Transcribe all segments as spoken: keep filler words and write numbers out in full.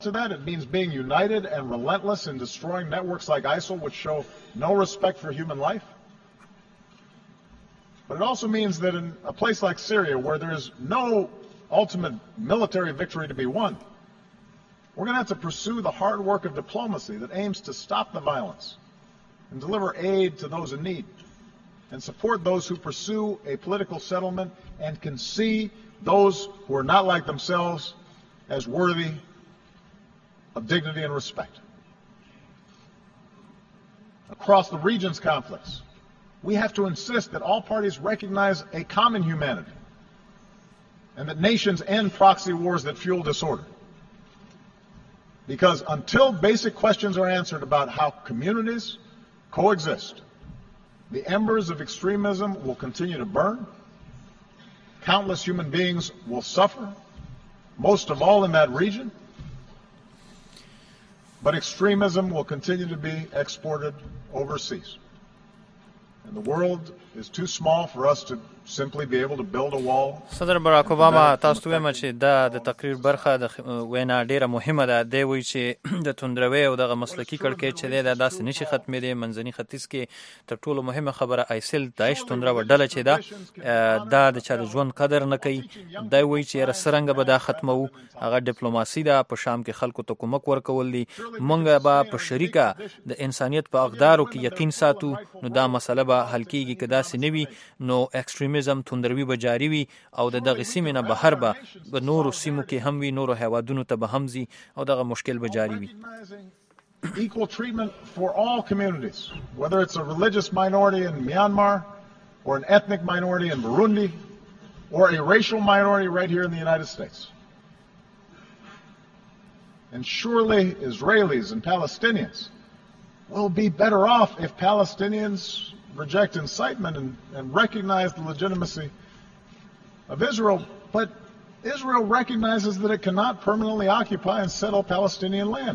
to that, it means being united and relentless in destroying networks like ISIL, which show no respect for human life. But it also means that in a place like Syria, where there's no ultimate military victory to be won, we're going to have to pursue the hard work of diplomacy that aims to stop the violence and deliver aid to those in need and support those who pursue a political settlement and can see those who are not like themselves as worthy of dignity and respect. Across the region's conflicts, we have to insist that all parties recognize a common humanity and that nations end proxy wars that fuel disorder. Because until basic questions are answered about how communities coexist, the embers of extremism will continue to burn, countless human beings will suffer, most of all in that region, but extremism will continue to be exported overseas. And the world is too small for us to simply be able to build a wall. صدر براک اوباما تاسو وایم چې دا د تقریر برخه د وینا ډیره مهمه ده. دی وایي چې د توندروي او دغه مسلکي کړکېچ چې دی دا داسې نشي ختمېدی. منځني ختیځ کې تر ټولو مهمه خبره آیسل داعش توندروه ډله چې ده دا د چا د ژوند قدر نه کوي. دی وایي چې یاره څرنګه به دا ختموو، هغه ډیپلوماسي ده، په شام کې خلکو ته کومک ورکول دي، موږ به په شریکه د انسانیت په اقدارو کې یقین ساتو، نو دا مسله به حل کېږي. که داسې نه وي نو ایکسټریمیزم توندروي به جاري وي او د دغه سیمې نه بهر به په نورو سیمو کې هم وي، نورو هیوادونو ته به هم ځي او دغه مشکل به جاري وي. Equal treatment for all communities, whether it's a religious minority in Myanmar or an ethnic minority in Burundi or a racial minority right here in the United States. And surely Israelis and Palestinians will be better off if Palestinians reject incitement and, and recognize the legitimacy of Israel. But Israel recognizes that it cannot permanently occupy and settle Palestinian land.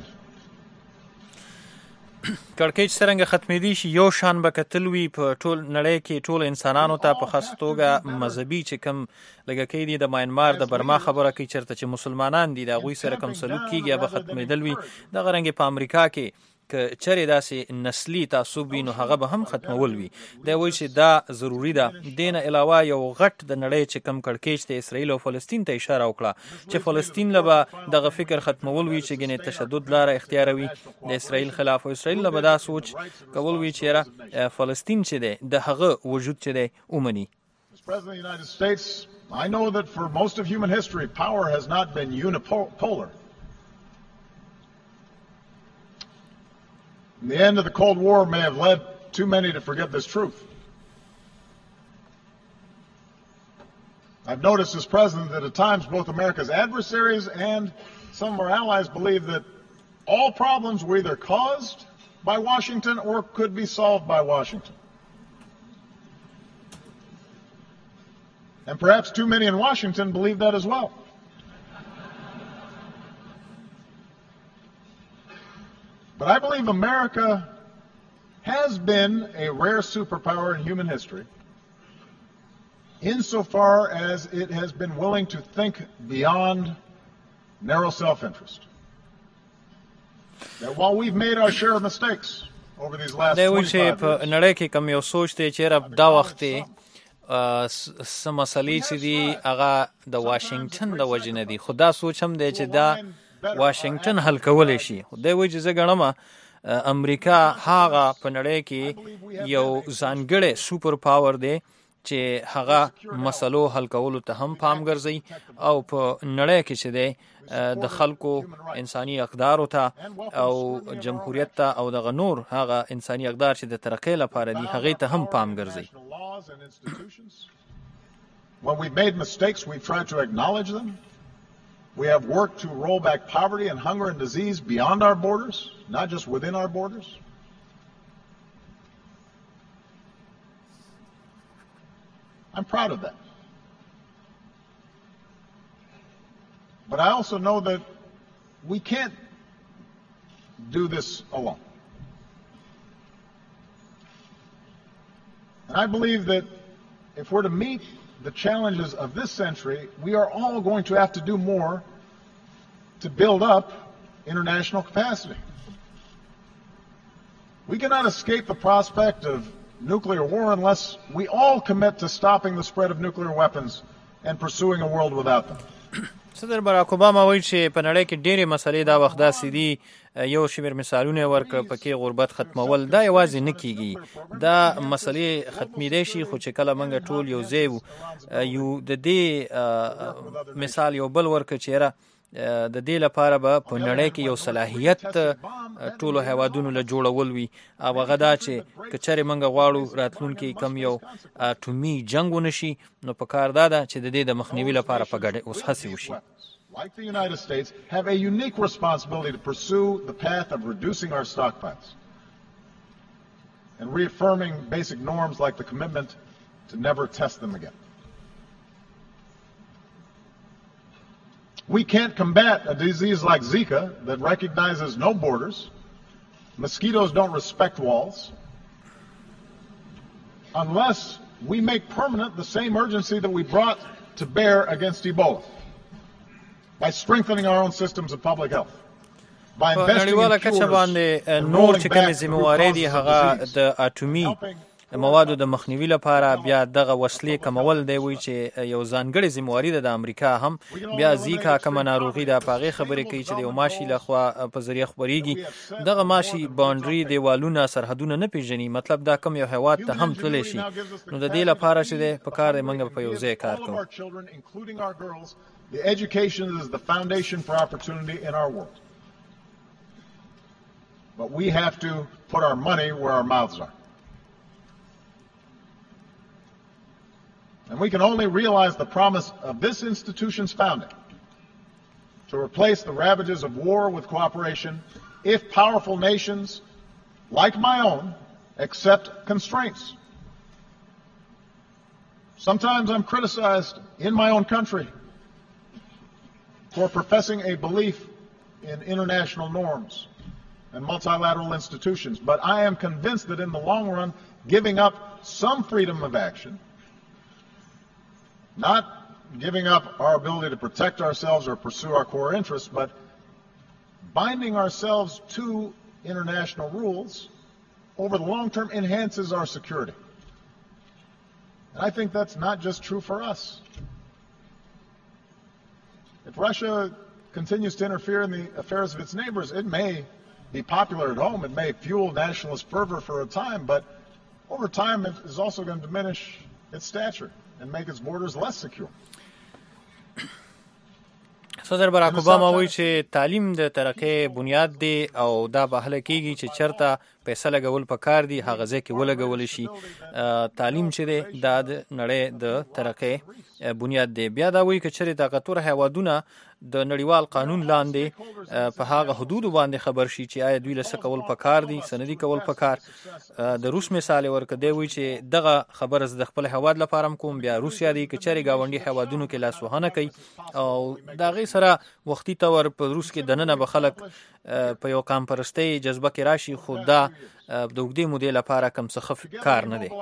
کړکېچ څرنګه ختمېدی شي، یو شان به کتل وي په ټول نړۍ کې ټول انسانانو ته په خاص توګه مذهبي چې کوم لږکۍ دي د ماینمار د برما خبره کوي چېرته چې مسلمانان دي د هغوی سره کوم سلوک کېږي به ختمېدل وي. دغه رنګې په امریکا کې که چرې داسې نسلي تعصب وي نو هغه به هم ختمول وي. دی وایي چې دا ضروري ده. دې نه علاوه یو غټ د نړۍ چې کوم کړکېچ د اسرائیل او فلسطین ته اشاره وکړه چې فلسطین له به دغه فکر ختمول وي چې ګنې تشدد لاره اختیاروي د اسرائیل خلاف، او اسرائیل له به دا سوچ کول وي چې یاره فلسطین چې دی د هغه وجود چې دی ومني. I know that for most of human history, power has not been unipolar. And the end of the Cold War may have led too many to forget this truth. I've noticed as president that at times both America's adversaries and some of our allies believe that all problems were either caused by Washington or could be solved by Washington. And perhaps too many in Washington believe that as well. But I believe America has been a rare superpower in human history insofar as it has been willing to think beyond narrow self-interest. That while we've made our share of mistakes over these last twenty-five years, په نړۍ کې کوم یو سوچ دی چې رب دا وخت څه مسلې چې دي هغه د واشنگټن د وجې نه دي، خو دا سوچ هم دی چې دا واشنگټن حل کولی شي. دی وایي چې زه ګڼم امریکا هغه په نړۍ کې یو ځانګړی سوپر پاور دی چې هغه مسلو حل کولو ته هم پام ګرځي او په نړۍ کې چې دی د خلکو انساني اقدارو ته او جمهوریت ته او دغه نور هغه انساني اقدار چې د ترقۍ لپاره دي هغې ته هم پام ګرځي. When we've made mistakes, we've tried to acknowledge them. We have worked to roll back poverty and hunger and disease beyond our borders, not just within our borders. I'm proud of that. But I also know that we can't do this alone. And I believe that if we're to meet the challenges of this century, we are all going to have to do more to build up international capacity. We cannot escape the prospect of nuclear war unless we all commit to stopping the spread of nuclear weapons and pursuing a world without them. صدر باراک اوباما وایي چې په نړۍ کې ډېرې مسلې دا وخت داسې دي، یو شمېر مثالونه ورکړه پکې غربت ختمول، دا یوازې نه کیږي، دا مسلې ختمېدای شي، خو چې کله موږ ټول یو ځای یو د دې مثال یو بل ورکړه چې یاره د دې لپاره به په نړۍ کې یو صلاحیت ټولو هیوادونو له جوړول وي، او هغه دا چې که چېرې موږ غواړو راتلونکي کم یو اټومي جنګ ونه شي، نو په کار دا ده چې د دې د مخنیوي لپاره په ګډه اوس هڅې وشي. Like the United States, have a unique responsibility to pursue the path of reducing our stockpiles and reaffirming basic norms like the commitment to never test them again. We can't combat a disease like Zika that recognizes no borders. Mosquitoes don't respect walls unless we make permanent the same urgency that we brought to bear against Ebola. By strengthening our own systems of public health. By investing in cures and rolling back the root causes of disease. د موادو د مخنیوي لپاره بیا دغه وسلې کمول دی، وایي چې یو ځانګړې ذمهواري ده د امریکا هم. بیا زیکا کومه ناروغي ده په هغې خبرې کوي چې د یو ماشي لخوا په ذریعه خپرېږي. دغه ماشي باونډري دیوالونه سرحدونه نه پېژني، مطلب دا کوم یو هېواد ته هم تللی شي. نو د دې لپاره چې دی په کار دی موږ په یو ځای کار کوو. The education is the foundation for opportunity in our world. But we have to put our money where our mouths are. And we can only realize the promise of this institution's founding to replace the ravages of war with cooperation if powerful nations, like my own, accept constraints. Sometimes I'm criticized in my own country for professing a belief in international norms and multilateral institutions. But I am convinced that in the long run, giving up some freedom of action, not giving up our ability to protect ourselves or pursue our core interests, but binding ourselves to international rules over the long term enhances our security. And I think that's not just true for us. If Russia continues to interfere in the affairs of its neighbors, it may be popular at home, it may fuel nationalist fervor for a time, but over time it is also going to diminish its stature and make its borders less secure. صدر باراک اوباما وایي چې تعلیم د ترقۍ بنیاد دی او دا به هله کېږي چې چېرته پیسه لګول پکار دي هغه ځای کې ولګولی شي. تعلیم چې دی دا د نړۍ د ترقۍ بنیاد دی. بیا دا وایي که چېرې طاقتور هیوادونه د نړیوال قانون لاندې په هغه حدودو باندې خبر شي چې آیا دوی له څه کول پکار دي، څه نه دي کول پکار. د روس مثال یې ورکړ، دی وایي چې دغه خبره زه د خپل هیواد لپاره هم کوم. بیا روسیا دی که چېرې ګاونډي هیوادونو کې لاسوهنه کوي او د هغې سره وختي طور په روس کې دننه به خلک په یو قام پرستۍ جذبه کې راشي، خو دا د اوږدې مودې لپاره کم څه ښه کار نه دی.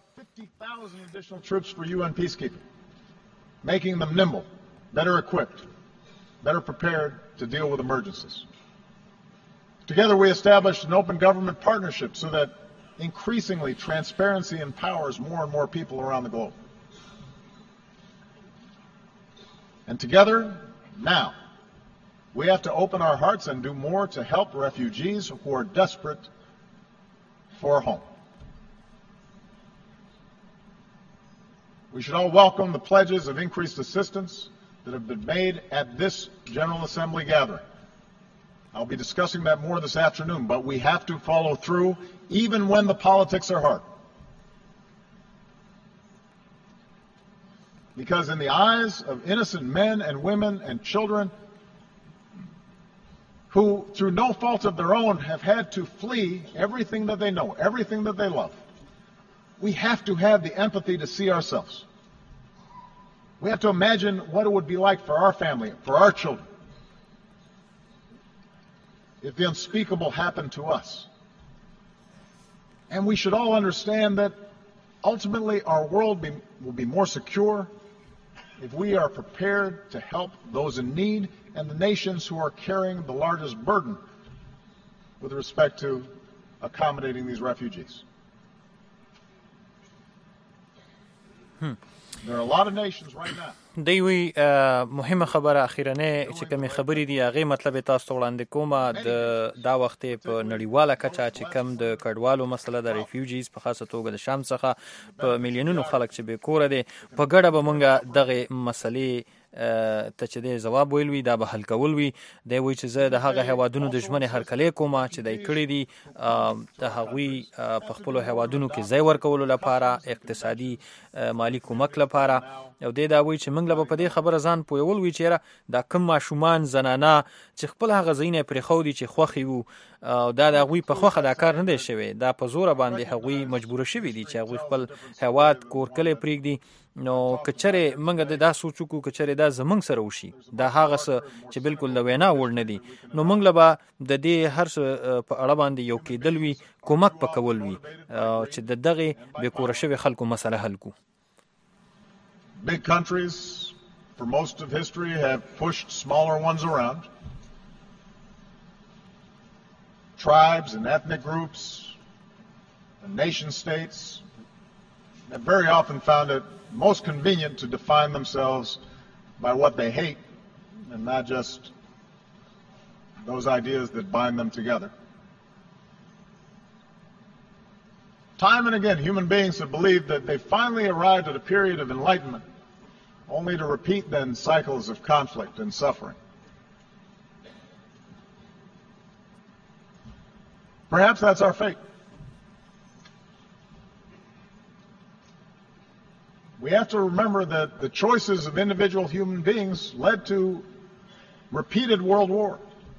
Making them nimble, better equipped, better prepared to deal with emergencies. Together we established an open government partnership so that increasingly transparency empowers more and more people around the globe. And together, now, we have to open our hearts and do more to help refugees who are desperate for a home. We should all welcome the pledges of increased assistance that have been made at this General Assembly gathering. I'll be discussing that more this afternoon, but we have to follow through even when the politics are hard. Because in the eyes of innocent men and women and children who, through no fault of their own, have had to flee everything that they know, everything that they love, we have to have the empathy to see ourselves. We have to imagine what it would be like for our family, for our children, if the unspeakable happened to us. And we should all understand that ultimately our world be, will be more secure, if we are prepared to help those in need and the nations who are carrying the largest burden with respect to accommodating these refugees. Hmm. There are a lot of nations right now. دی وی مهمه خبره اخیرنه چې کومې خبرې دي هغه مطلب تاسو ته وړاندې کومه د دا وخت په نړیواله کچه چې کم د کډوالو مسله د ریفیوجیز په خاصه توګه د شام څخه په میلیونونو خلک چې بې کوره دي په ګډه به مونږ دغه مسلې ته چې دی جواب ویل وي دا به حل کول وي دی وایي چې زه د هغه هیوادونو د ژمنې هرکلی کومه چې دی کړي دي د هغوی په خپلو هیوادونو کې ځای ورکولو لپاره اقتصادي مالی کومک لپاره او دی دا وایي چې موږ له به په دې خبره ځان پویول وي چې یاره دا کوم ماشومان زنانه چې خپل هغه ځایونه یې پرېښودي چې خوښې وو او دا د هغوی په خوښه دا کار نه دی شوی دا په زوره باندې هغوی مجبوره شوي دي چې هغوی خپل هیواد کور کلی پرېږدي نو که چېرې موږ د دا سوچ وکړو که چېرې دا زموږ سره وشي دا هغه څه چې بالکل د وینا وړ نه دي نو موږ له به د دې هر څه په اړه باندې یو کېدل وي کومک په کول وي چې د دغې بې کوره شوي خلکو مسله حل کړو. Big countries, for most of history, have pushed smaller ones around. Tribes and ethnic groups and nation states have very often found it most convenient to define themselves by what they hate and not just those ideas that bind them together. Time and again, human beings have believed that they finally arrived at a period of enlightenment, only to repeat then cycles of conflict and suffering. Perhaps that's our fate. We have to remember that the choices of individual human beings led to repeated world war.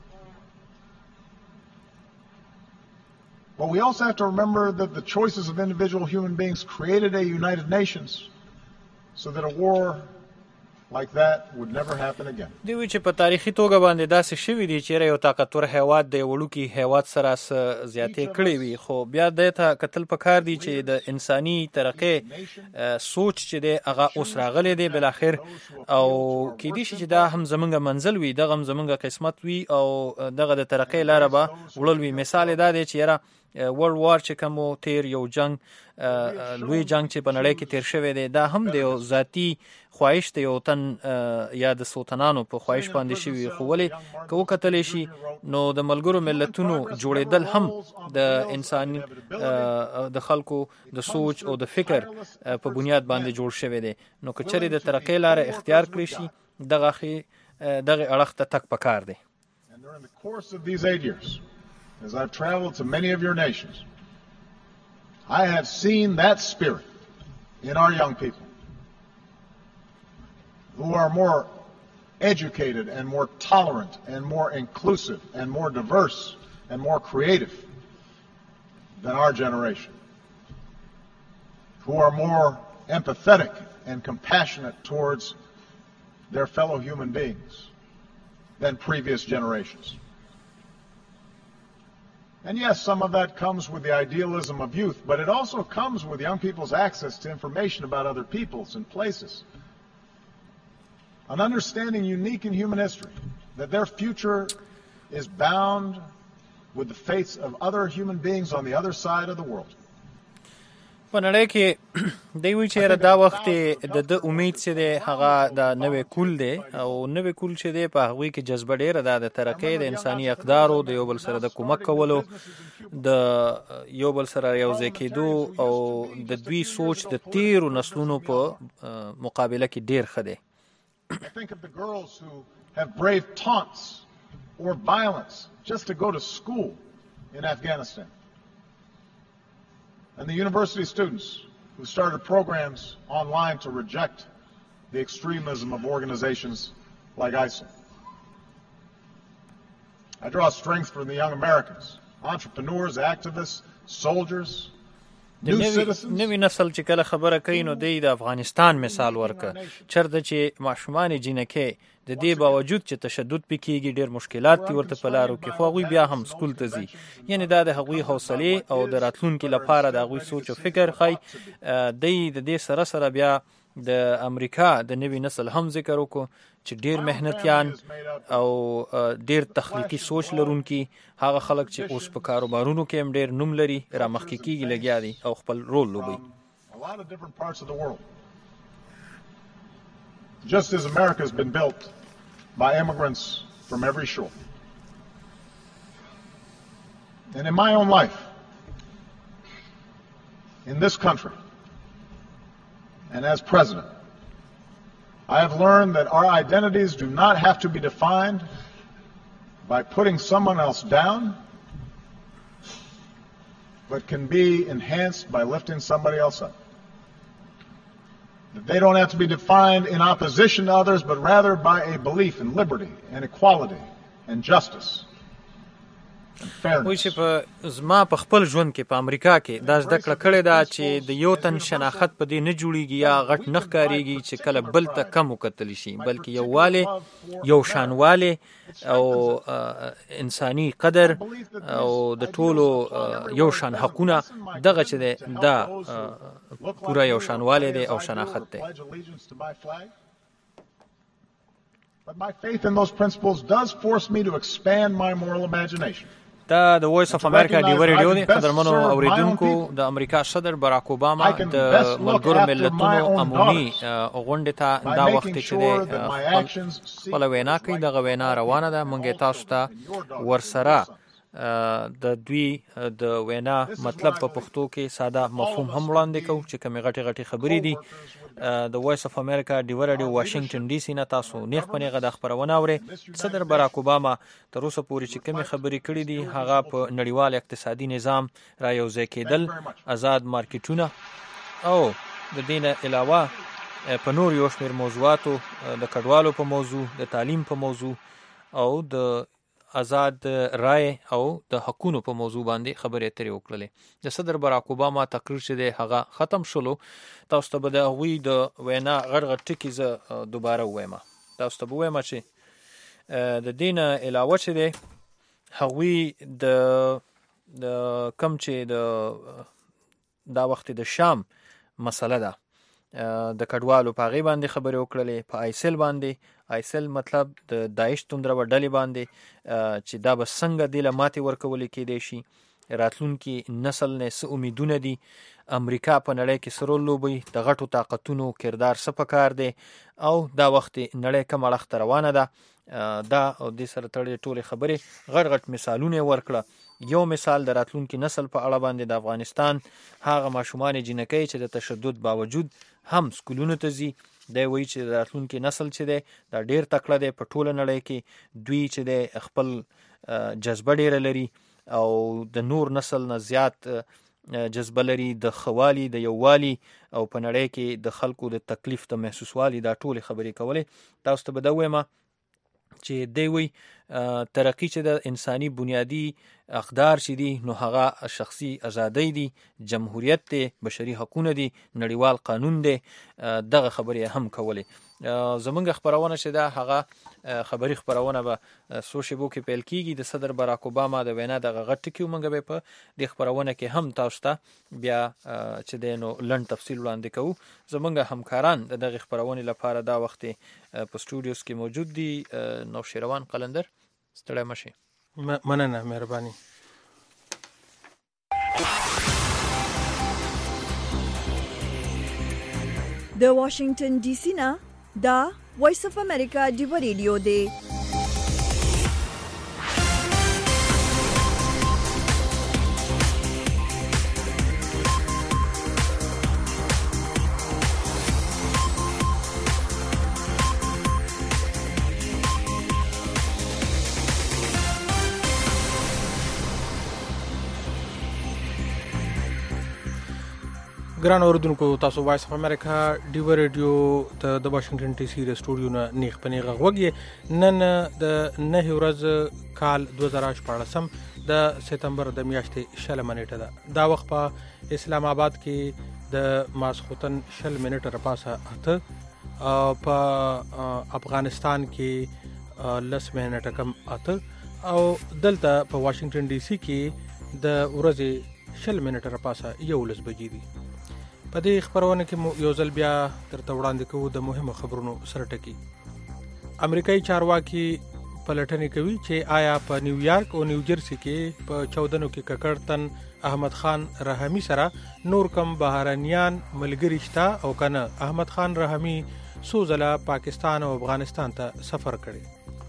But we also have to remember that the choices of individual human beings created a United Nations so that a war like that would never happen again. دی وی چې په تاریخي توګه باندې داسې شوي دي چې یو طاقتور هیواد د وړوکي هیواد سره زیاتې کړې وي خو بیا دې ته کتل پکار دي چې د انساني ترقې سوچ چې دی هغه اوس راغلی دی بالاخر او کېدای شي چې دا هم زمونږ منزل وي دغه هم زمونږ قسمت وي او دغه د ترقۍ لاره به وړل وي. مثال یې دا دی چې یاره ورلد وار چې کوم تیر یو جنگ لوی جنگ چې په نړۍ کې تیر شوی دی دا هم د یو ذاتي خواهش د یو تن یا د سلطنانو په خواهش باندې شوي خو ولې که وکتلی شي نو د ملګرو ملتونو جوړېدل هم د انساني د خلکو د سوچ او د فکر په بنیاد باندې جوړ شوی دی نو که چېرې د ترقۍ لاره اختیار کړی شي دغه دغه اړخ ته تګ پکار دی. As I've traveled to many of your nations, I have seen that spirit in our young people who are more educated and more tolerant and more inclusive and more diverse and more creative than our generation, who are more empathetic and compassionate towards their fellow human beings than previous generations. And yes, some of that comes with the idealism of youth, but it also comes with young people's access to information about other peoples and places. An understanding unique in human history that their future is bound with the fates of other human beings on the other side of the world. په نړۍ کې دی وی چې دا وخت د د امید چې دی هغه د نوې کول دی او نوې کول چې دی په هغوی کې جذبه ډېره ده د ترقۍ د انساني اقدارو د یو بل سره د کومک کولو د یو بل سره یوځای کېدو او د دوی سوچ د تیرو نسلونو په مقابله کې ډېر ښه دی. I think of the girls who have braved taunts or violence just to go to school in Afghanistan. And the university students who started programs online to reject the extremism of organizations like ISIL. I draw strength from the young Americans, entrepreneurs, activists, soldiers, new citizens. نوی نسل چې کله خبره کوي نو دی د افغانستان مثال ورکه چرته چې ماشومان جنکې د دې باوجود چې تشدد پکېږي ډېر مشکلات دي ورته په لارو کې خو هغوی بیا هم سکول ته ځي یعنې دا د هغوی حوصلې او د راتلونکي لپاره د هغوی سوچ او فکر ښایي دی د دې سره سره بیا د امریکا د نوي نسل هم ذکر وکړو چې ډیر مهنتيان او ډیر تخلیقي سوچ لرونکي هغه خلک چې اوس په کاروبارونو کې هم ډیر نوم لري را مخکې کیږي لګیا دي او خپل رول لوبوي. Just as America has been built by immigrants from every shore. And in my own life, in this country, and as president, I have learned that our identities do not have to be defined by putting someone else down, but can be enhanced by lifting somebody else up. That they don't have to be defined in opposition to others, but rather by a belief in liberty and equality and justice. وای چې په زما په خپل ژوند کې په امریکا کې دا زده کړه کړې ده چې د یو تن شناخت په دې نه جوړیږي یا غټ نه ښکارېږي چې کله بل ته کم وکتل شي، بلکې یووالی، یو شانوالی او انساني قدر او د ټولو یو شان حقونه، دغه چې دی دا پوره یو شانوالی دی او شناخت دی. But my faith in those principles does force me to expand my moral imagination. دا د وایس اف امریکا ډیو ریډیو دی. قدرمنو اوریدونکو، د امریکا صدر باراک اوباما د ملګرو ملتونو عمومي غونډې ته دا وخت چې دی خپله وینا کوي. دغه وینا روانه ده، موږ تاسو ته ورسره د دوی د وینا مطلب په پښتو کې ساده مفهوم هم وړاندې کوو چې کومې غټې غټې خبرې دي. د وایس اف امریکا ډیو ریډیو واشنگټن ډي سي نه تاسو نیغ په نیغه د خپرونه اورئ. صدر باراک اوباما تر اوسه پورې چې کومې خبرې کړې دي هغه په نړیوال اقتصادي نظام را یوځای کېدل، آزاد مارکیټونه او د دې نه علاوه په نور یو شمېر موضوعاتو، د کډوالو په موضوع، د تعلیم په موضوع او د آزاد رای او د حقونو په موضوع باندې خبرې اترې وکړلې. د صدر باراک اوباما تقریر چې دی هغه ختم شلو. تاسو ته به د هغوی د وینا غټ غټ ټکي زه دوباره ووایم. تاسو ته به ووایم چې د دې نه علاوه چې دی هغوی د د کم چې د دا وخت د شام مسله ده د کډوالو په هغې باندې خبرې وکړلې، په آیسل باندې. آیسل مطلب د داعش توندروه ډلې باندې چې دا به څنګه دې له ماتې ورکولې کېدی شي، راتلونکي نسل نه څه امیدونه دي، امریکا په نړۍ کې څه رول لوبوي، د غټو طاقتونو کردار څه پکار دی او دا وخت نړۍ کوم اړخ ته روانه ده. دا او دې سره تړلې ټولې خبرې غټ غټ مثالونه یې ورکړه. یو مثال د راتلونکي نسل په اړه باندې د افغانستان هغه ماشومان جنکۍ چې د تشدد باوجود هم سکولونو ته ځي. دی وایي چې د راتلونکي نسل چې دی دا ډېر تکړه دی په ټوله نړۍ کې. دوی چې دی خپل جذبه ډېره لري او د نور نسل نه زیات جذبه لري د خوالي، د یووالي او په نړۍ کې د خلکو د تکلیف د محسوسوالي. دا ټولې خبرې کولې. تاسو ته به دا ووایم چې دی وایي ترقي چې د انساني بنیادی اقدار چې دي نو هغه شخصي ازادۍ دي، جمهوریت دی، بشري حقونه دي، نړیوال قانون دی. دغه خبرې هم کولې. زمونږ خپرونه چې ده هغه خبري خپرونه به څو شیبو کې پیل کیږي. د صدر باراک اوباما د وینا دغه غټ ټکي موږ به په دې خپرونه کې هم تاسو ته بیا چې دی نو لنډ تفصیل وړاندې کوو. زمونږ همکاران د دغه خپرونې لپاره دا وخت په سټوډیوز کې موجود دي. نوشیروان قلندر، ستړی مشي. مننه، مهرباني. د واشنگټن ډي سي نه دا وایس اف امریکا ډیو ریډیو دی. ګران اوریدونکو، تاسو وایس اف امریکا ډیو ریډیو ته د واشنگټن ډي سي د سټوډیو نه نیغ په نیغه غوږ. نن د نهه ورځ کال دوه زره شپاړسم د سپتمبر د میاشتې شلمه نیټه ده. دا وخت په اسلام آباد کې د ماسخوتن شل منټه راپاسه اته، په افغانستان کې لس منټه کم اته او دلته په واشنگټن ډي سي کې د ورځې شل منټه راپاسه یولس بجې دي. په دې خبرونه کې مو یو ځل بیا درته وړاندې کوو د مهمو خبرونو سرټکی. امریکایي چارواکي پلټنې کوي چې آیا په نیویارک او نیوجرسي کې په چودنو کې ککړ تن احمد خان رحمی سره نور کم بهرنیان ملګری شته او کنه. احمد خان رحمی څو ځله پاکستان او افغانستان ته سفر کړی.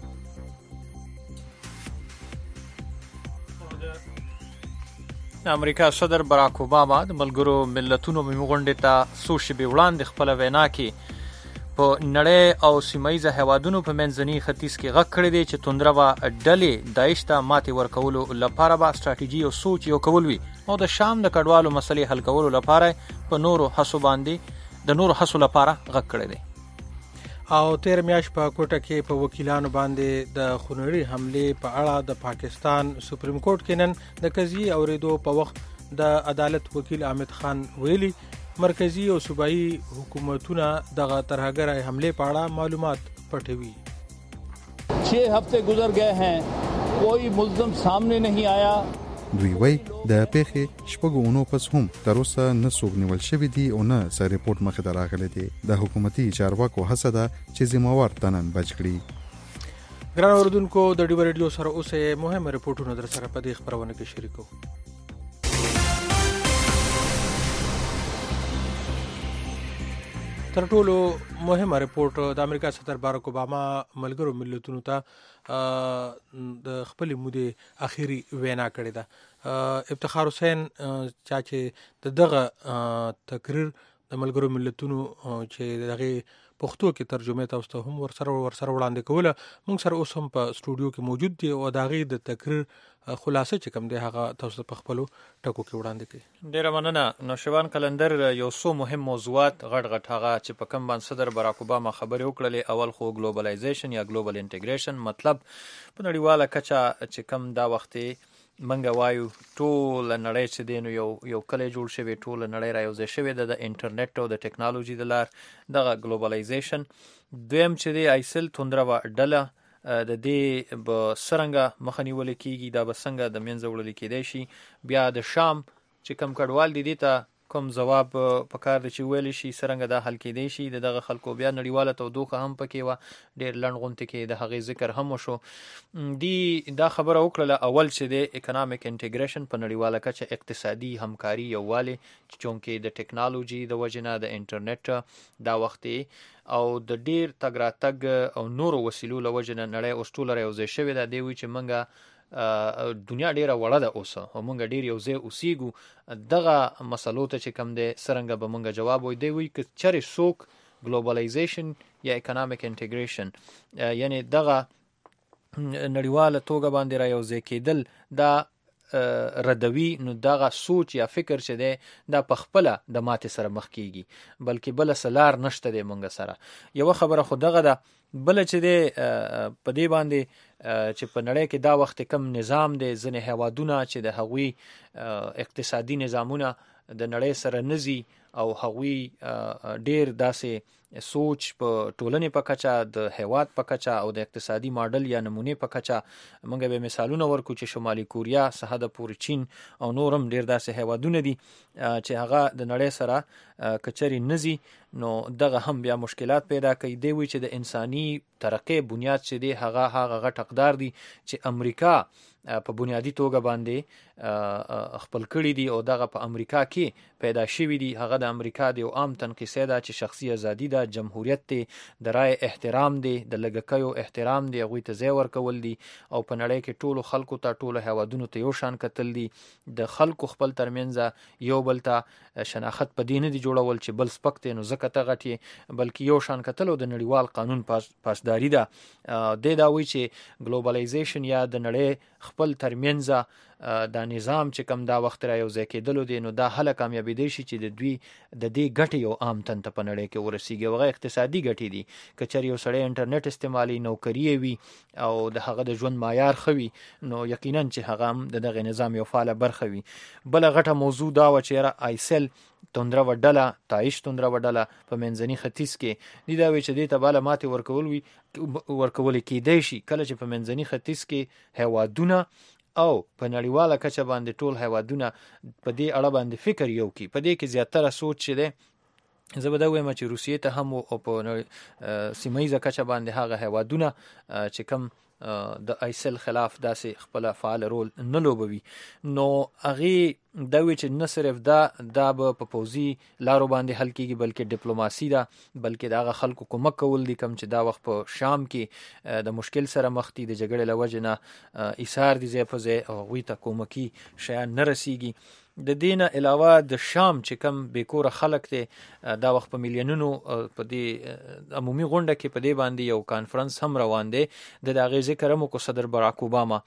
امریکا صدر براک اوباما د ملګرو ملتونو غونډې ته څو شېبې وړاندې خپله وینا کې په نړۍ او سیمهییزه هیوادونو په منځني ختیځ کې غږ کړی دی چې توندروه ډلې داعش ته ماتې ورکولو لپاره به ستراتیژي او سوچ یو کول وي او د شام د کډوالو مسلې حل کولو لپاره په نورو هڅو باندې د نورو هڅو لپاره غږ کړی دی. او تیر میاشت په کوټه کې په وکیلانو باندې د خونړي حملې په اړه د پاکستان سپریم کورټ کې نن د قضیې اوریدو په وخت د عدالت وکیل حامد خان ویلي مرکزی او صوبایي حکومتونه دغه ترهګرای حملې په اړه معلومات پټوي. چھ ہفتے گزر گئے ہیں کوئی ملزم سامنے نہیں آیا. دوی وای د پیښې شپږو اونو پس هم تر اوسه نه څوک نیول شوی دی او نه سر ریپورت مخې ته راغلی دی. د حکومتي چارواکو هڅه ده چې ذمہوار تنن بچ کړي. ګران اوریدونکو د ډیو ریډیو سره اوسه مهمه ریپورتونه در سره په دې خبرونه کې شریکو. تر ټولو مهمه ریپورت د امریکا صدر باراک اوباما ملګرو ملتونو ته د خپل مودې اخیری وینا کړې ده. افتخار حسین چا چې دغه تقریر د ملګرو ملتونو چې دغه پښتو کې ترجمه تاسو ته هم ورسره ورسره وړاندې کوله موږ سره اوس هم په سټوډیو کې موجود دي او دغه د تقریر خلاصه چې کوم دی هغه تاسو په خپل ټکو کې وړاندې کړي. ډیره مننه. نوشوان کلندر یو څو مهم موضوعات غټ غټ هغه چې په کوم باندې صدر باراک اوباما خبرې وکړلې. اول خو ګلوبلایزیشن یا ګلوبل انټیګریشن مطلب په نړیواله کچه چې کوم دا وخت منګه وایو ټول نړۍ چې دی نو یو یو کلی جوړ شوی ټول نړۍ را یوځای شوې ده د انټرنیټ او د ټیکنالوژي د لار دغه ګلوبلایزیشن. دویم چې دی آیسل توندروه ډله د دې به څرنګه مخه نیول کېږي دا به څنګه د منځه وړل کېدی شي. بیا د شام چې کوم کډوال دي دې ته کوم ځواب په کار دی چې ویلی شي څرنګه دا حل کېدی شي. د دغه خلکو بیا نړیواله تودوخه هم پکې وه ډېر لنډ غونډې کې د هغې ذکر هم وشو. دی دا خبره وکړله اول چې دی اکنامک انټیګریشن په نړیواله کچه اقتصادي همکاري یووالی چې چونکې د ټیکنالوژي د وجې نه د انټرنیټ دا وخت او د ډیر تګ راتګ او نورو وسیلو له وجې نه نړۍ اوس ټوله یوځای شوې ده. دی وایي چې موږ دنیا ډیره وړه ده اوس او موږ ډیر یو ځای اوسیږو. دغه مسلو ته چې کوم دی څرنګه به موږ جواب وایو. دی وایي که چېرې څوک ګلوبلایزیشن یا اکنامک انټیګریشن یعنی دغه نړیواله توګه باندې را یوځای کېدل دا ردوي نو دغه سوچ یا فکر چې دی دا په خپله د ماتې سره مخ کېږي بلکې بله څه لار نشته دی موږ سره. یوه خبره خو دغه ده. بله چې دی په دې باندې چې په نړۍ کې دا وخت کم نظام دی ځینې هیوادونه چې د هغوی اقتصادي نظامونه د نړۍ سره نزي او هغوی ډیر داسې سوچ په ټولنې په کچه د هیواد په کچه او د اقتصادي ماډل یا نمونې په کچه موږ به مثالونه ورکو چې شمالي کوریا څخه د پورې چین او نور هم ډیر داسې هیوادونه دي چې هغه د نړۍ سره کچري نزي نو دغه هم بیا مشکلات پیدا کوي. دی وی چې د انساني ترقۍ بنیاد چې دی هغه هغه غټ اقدار دي چې امریکا په بنیادی توګه باندې خپل کړي دي او دغه په امریکا کې پیدا شوي دي. هغه د امریکا د یو عام تنقیصه ده چې شخصي ازادي ده، جمهوریت دی، د رای احترام دی، د لږکیو احترام دی، هغوی ته ځای ورکول دي او په نړۍ کې ټولو خلکو ته ټولو هیوادونو ته یو شان کتل دي. د خلکو خپل ترمنځ یو بل ته شناخت په دې نه دي جوړول چې بل سپک دی نو ځکه ته غټ یې بلکې یو شان کتل او د نړیوال قانون پاس پاسداري ده. دی دا وایي چې ګلوبلایزیشن یا د نړۍ خپل ترمنځ دا نظام چې کم دا وخت را یو ځای کېدلو دی نو دا هله کامیابېدی شي چې د دوی د دې ګټې یو عام تن ته په نړۍ کې ورسیږي. هغه اقتصادي ګټې دي که چېرې یو سړی انټرنیټ استعمالي، نوکري یې وي او د هغه د ژوند معیار ښه وي نو یقینا چې هغه هم د دغه نظام یو فعاله برخه وي. بله غټه موضوع دا وه چې یاره آیسل توندروه ډله داعش توندروه ډله په منځني ختیځ کې دي دا وایي چې دې ته باله ماتې ورکول وي ورکول کېدی شي کله چې په منځني ختیځ کې هیوادونه او په نړیواله کچه باندې ټول هیوادونه په دې اړه باندې فکر یو کی. په دې کې زیاتره سوچ چې دی زه به دا وایم چې روسیې ته هم او په سیمه ییزه کچه باندې هغه هیوادونه چې کم د آیسل خلاف داسې خپل فعال رول نه لوبوي، نو هغې دا وی چې نه صرف دا دا به په پوځي لارو باندې حل کېږي بلکې ډیپلوماسي ده، بلکې د هغه خلکو کومک کول دي کم چې دا وخت په شام کې د مشکل سره مخ دي، د جګړې له وجې نه ایثار دي ځای په ځای او هغوی ته کومکي شیان نه رسیږي. د دې نه علاوه د شام چې کم بیکوره خلک دی دا وخت په میلیونونو په دې عمومي غونډه کې په دې باندې یو کانفرنس هم روان دی. د هغې ذکر هم وکړو صدر باراک اوباما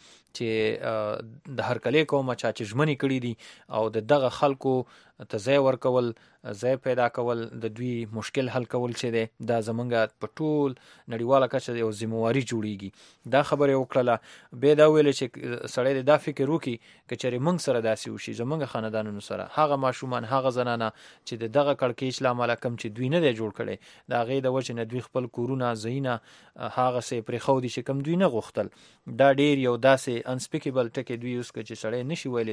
چې د هرکلې قومه چا چې ژمنې کړي دي او د دغه خلکو ته ځای ورکول، ځای پیدا کول، د دوی مشکل حل کول چې دی دا زمونږ په ټول نړیواله کچه یو ذمواري جوړیږي. دا خبره یې وکړله. بیا دا ویل چې سړی د دا فکر وکړي که چېرې موږ سره داسې وشي زمونږ خاندانونو سره، هغه ماشومان هغه زنانه چې د دغه کړکېچ له امله کم چې دوی نه دی جوړ کړی د هغې د وجې نه دوی خپل کورونه ځایونه هغسې پرېښودي چې کم دوی نه غوښتل. دا ډېر یو داسې انسپیکیبل ټکی دوی اوس که چې سړی نشي ویلی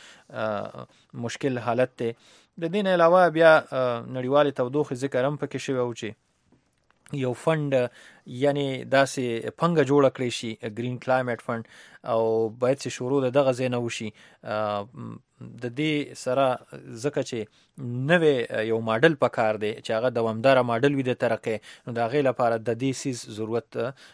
دومره مشکل حالت دی. د دې نه علاوه بیا نړیوالې تودوخې ذکر هم پکې شوی و چې یو فند یعنی داسې پنګه جوړه کړی شي ګرین کلایمټ فند او باید چې شروع د دغه ځای نه وشي. د دې سره ځکه چې نوې یو ماډل پکار دی چې هغه دوامداره ماډل وي د ترقۍ، نو د هغې لپاره د دې سیز ضرورت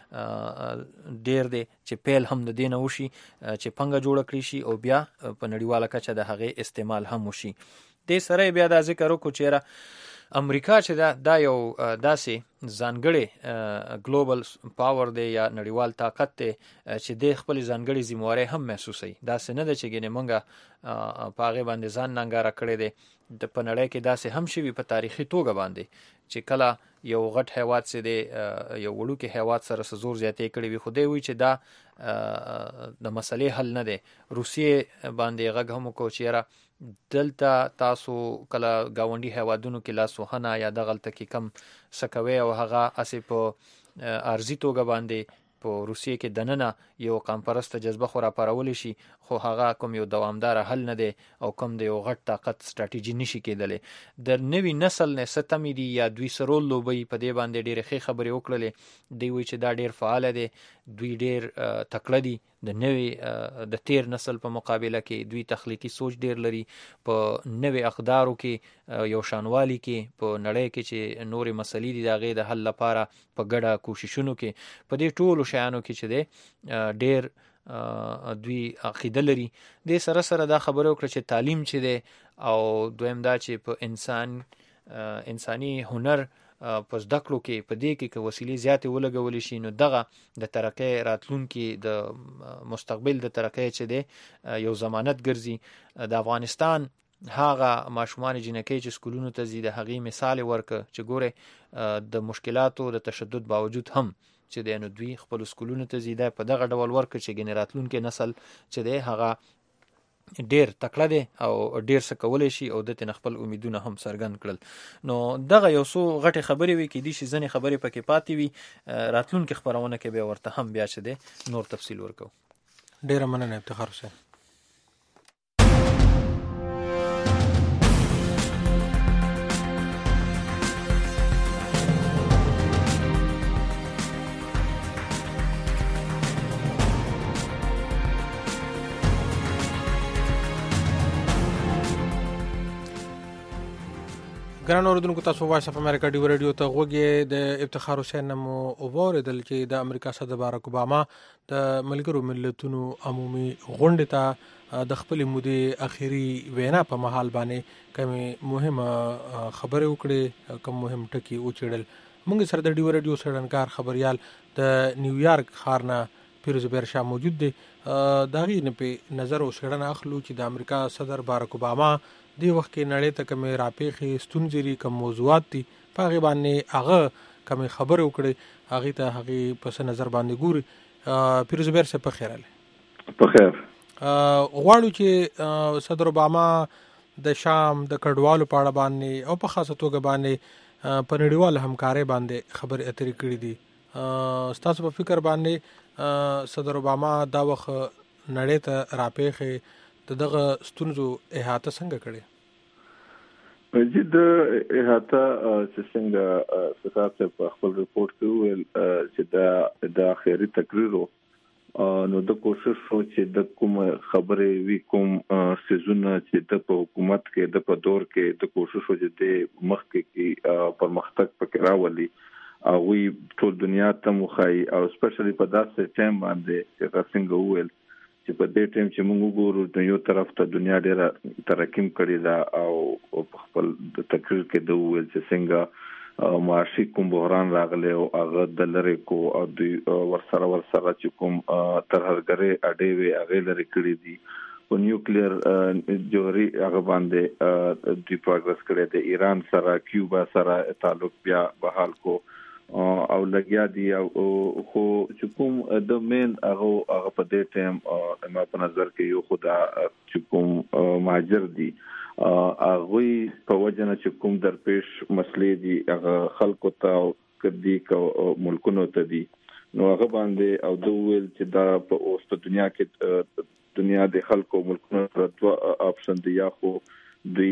ډیر دی چې پیل هم د دې نه وشي چې پنګه جوړه کړی شي او بیا په نړیواله کچه د هغې استعمال هم وشي. دې سره بیا دا ذکر وکړو چې امریکا چې دا, دا یو داسې ځانګړی ګلوبل پاور دی یا نړیوال طاقت دی چې د خپل ځانګړي ذمہواري هم محسوسوي. داسې نه ده چې ګینې مونږه په هغې باندې ځان ننګاره کړی دی. د په نړۍ کې داسې هم شوي په تاریخي توګه باندې چې کله یو غټ هیواد چې دی یو وړوکې هیواد سره څه زور زیاتې کړی وي، خو دی وایي چې دا د مسلې حل نه دی. روسیې باندې غږ هم وکړو چې یاره دلته تاسو کله ګاونډي هیوادونو کې لاسوهنه یا دغلته کې کم څه کوئ او هغه هسې په عرضي توګه باندې په روسیې کې دننه یو قام پرسته جذبه خو راپارولی شي، خو هغه کوم یو دوامداره حل نه دی او کوم د یو غټ طاقت سټراټیجي نشي کېدلی. د نوي نسل نه څه تمې دي یا دوی څه رول لوبوي په دې باندې ډېرې ښې خبرې وکړلې. دوی وایي چې دا ډېر فعاله دی، دوی ډېر تکړه دي، د نوې د تیر نسل په مقابله کې دوی تخلیقي سوچ ډېر لري، په نوې اقدارو کې یو شانوالي کې په نړۍ کې چې نورې مسلې دي د هغې د حل لپاره په ګډه کوششونو کې په دې ټولو شیانو کې چې دی ډېر دوی عقیده لري. دې سره سره دا خبره وکړه چې تعلیم چې دی او دویم دا چې په انسان انساني هنر په زده کړو کې په دې کې که وسیلې زیاتې ولګولی شي نو دغه د ترقۍ راتلونکي د مستقبل د ترقۍ چې دی یو ضمانت ګرځي. د افغانستان هغه ماشومان جنکۍ چې سکولونو ته ځي د هغې مثال یې ورکړه چې ګورئ د مشکلاتو د تشدد باوجود هم چې دی نو دوی خپل سکولونو ته ځي. دا په دغه ډول ورکړه چې ګنې راتلونکی نسل چې دی هغه ډیر تکړه دی او ډیر څه کولی شي او د تېنه خپل امیدونه هم څرګند کړل. نو دغه یو څو غټې خبرې وي، کېدای شي ځینې خبرې پکې پاتې وي. راتلونکي خپرونه کې بیا ورته هم بیا چې دی نور تفصیل ورکوو. ډېره مننه افتخار حسین. ګران اوریدونکو، تاسو وایس اف امریکا ډیو ریډیو ته غوږی. د افتخار حسین مو اوریدل چې د امریکا صدر باراک اوباما د ملګرو ملتونو عمومي غونډې ته د خپلې مودې اخیری وینا په مهال باندې کومې مهمه خبرې وکړې، کوم مهم ټکي وچېړل. موږ سره د ډیو ریډیو څېړنکار خبریال د نیویارک ښار نه پیروز زبیر شاه موجود دی. د هغې نه پې نظر او څېړنه اخلو چې د امریکا صدر باراک اوباما دی وخت کې نړۍ ته کومې راپېښې ستونزې دي، کوم موضوعات دي، په هغې باندې هغه کومې خبرې وکړې، هغې ته هغې په څه نظر باندې ګوري. پیروز زبیر صاحب په خیر راغلی. په خیر. غواړو چې صدر اوباما د شام د کډوالو په اړه باندې او په خاصه توګه باندې په نړیواله همکارۍ باندې خبرې اترې کړې دي. ستاسو په فکر باندې صدر اوباما دا وخت نړۍ ته راپېښې دغه ستونزو احاطه څنګه کړې؟ چې د احاطه چې څنګه ستاسو په خپل ریپورت کې ویل چې دا د اخیری تقریر نو د کوشش شو چې د کوم خبرې وی کوم سيزونه چې د حکومت کې د په دور کې د کوشش وجه د مخ کې پرمختګ پکې راولي او وی ټول دنیا ته مخای او سپیشلی په داسې ټایم باندې چې څنګه ویل چې په دې ټایم چې موږ وګورو نو یو طرف ته دنیا ډېره ترقیم کړې ده او په خپل د تقریر کې د ویل چې څنګه معاشي کوم بحران راغلی او هغه د لری کو او د ورسره ورسره چې کوم ترهګری اډې وی هغه لري کړی دي او نیوکلیر جوړي هغه باندې د پروګرس کړی د ایران سره کیوبا سره تعلق بیا بحال کو او لګیا دي او خو چې کوم د مین هغه هغه په دې ټیم ما په نظر کې یو خدا چې کوم ماجر دي هغه په وجنه چې کوم درپېش مسلې دي هغه خلکو ته کدي کو ملکونو ته دي نو هغه باندې او د ویل چې دا په اوس په دنیا کې دنیا د خلکو ملکونو تر دوه اپشن دي یا خو دوی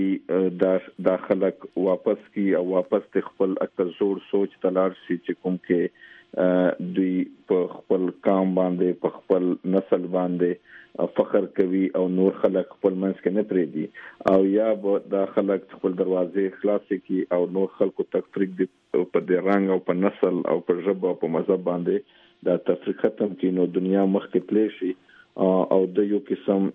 داخلك واپس کی او واپس د خپل اکثر زور سوچ تلار شي چې کوم کې دوی په خپل کام باندې په خپل نسل باندې فخر کوي او نور خلک خپل منځ کې نه پریدي او یا به د خلک خپل دروازې خلاص کی او نور خلکو تفریق دي په د رنګ او په نسل او په ژبه او په مذهب باندې دا تفریق ختم کی نو دنیا مخکې تللی شي او د یو قسم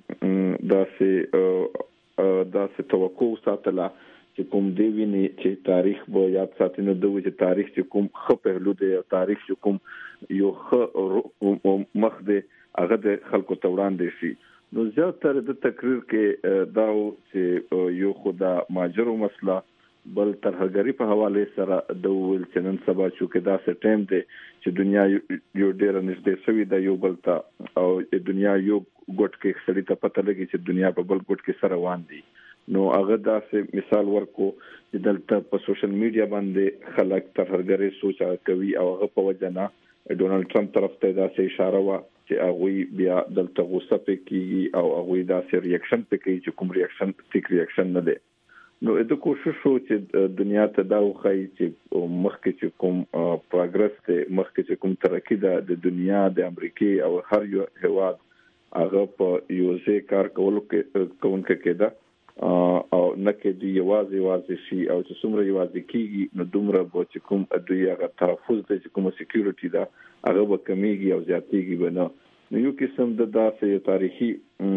داسې داسې توقع ساتله چې کوم دی ویني چې تاریخ به یاد ساتي نو دوی چې تاریخ چې کوم خ پهلو دی او تاریخ چې کوم یو خ مخ دی هغه د خلکو ته وړاندې شي نو زیاتره د تقریر کې دا چې یو خدا ماجرو مسله بل ترهګری په حواله سره د ویل چې نن سبا چې دا څه ټیم دی چې دنیا یو ډیر نږدې شوی دا یو بل ته او د دنیا یو ګټ کې خلی ته پته لګي چې دنیا په بل ګټ کې سره روان دي نو هغه داسې مثال ورکو چې دلته په سوشل میډیا باندې خلک ترهګری سوچ کوي او هغه په وجنه ډونالد ټرمپ طرف ته داسې اشاره وا چې هغه بیا دلته غوسه پکې او هغه داسې ریاکشن پکې چې کوم ریاکشن ټیک ریاکشن نه دی نو د کوشش شو چې دنیا ته دا وخی چې مخکې چې کوم پروګرس ته مخکې چې کوم ترقی ده د دنیا د امریکای او هر یو هواد هغه په یو ځای کار کولو کې کوونکې کېده او نه کې دی یوازې یوازې شي او چې څومره یوازې کیږي نو دومره به چې کوم دوی هغه تحفظ د چې کوم سکیورټي ده هغه به کمیږي او زیاتېږي به نه نو یو قسم د داسې تاریخي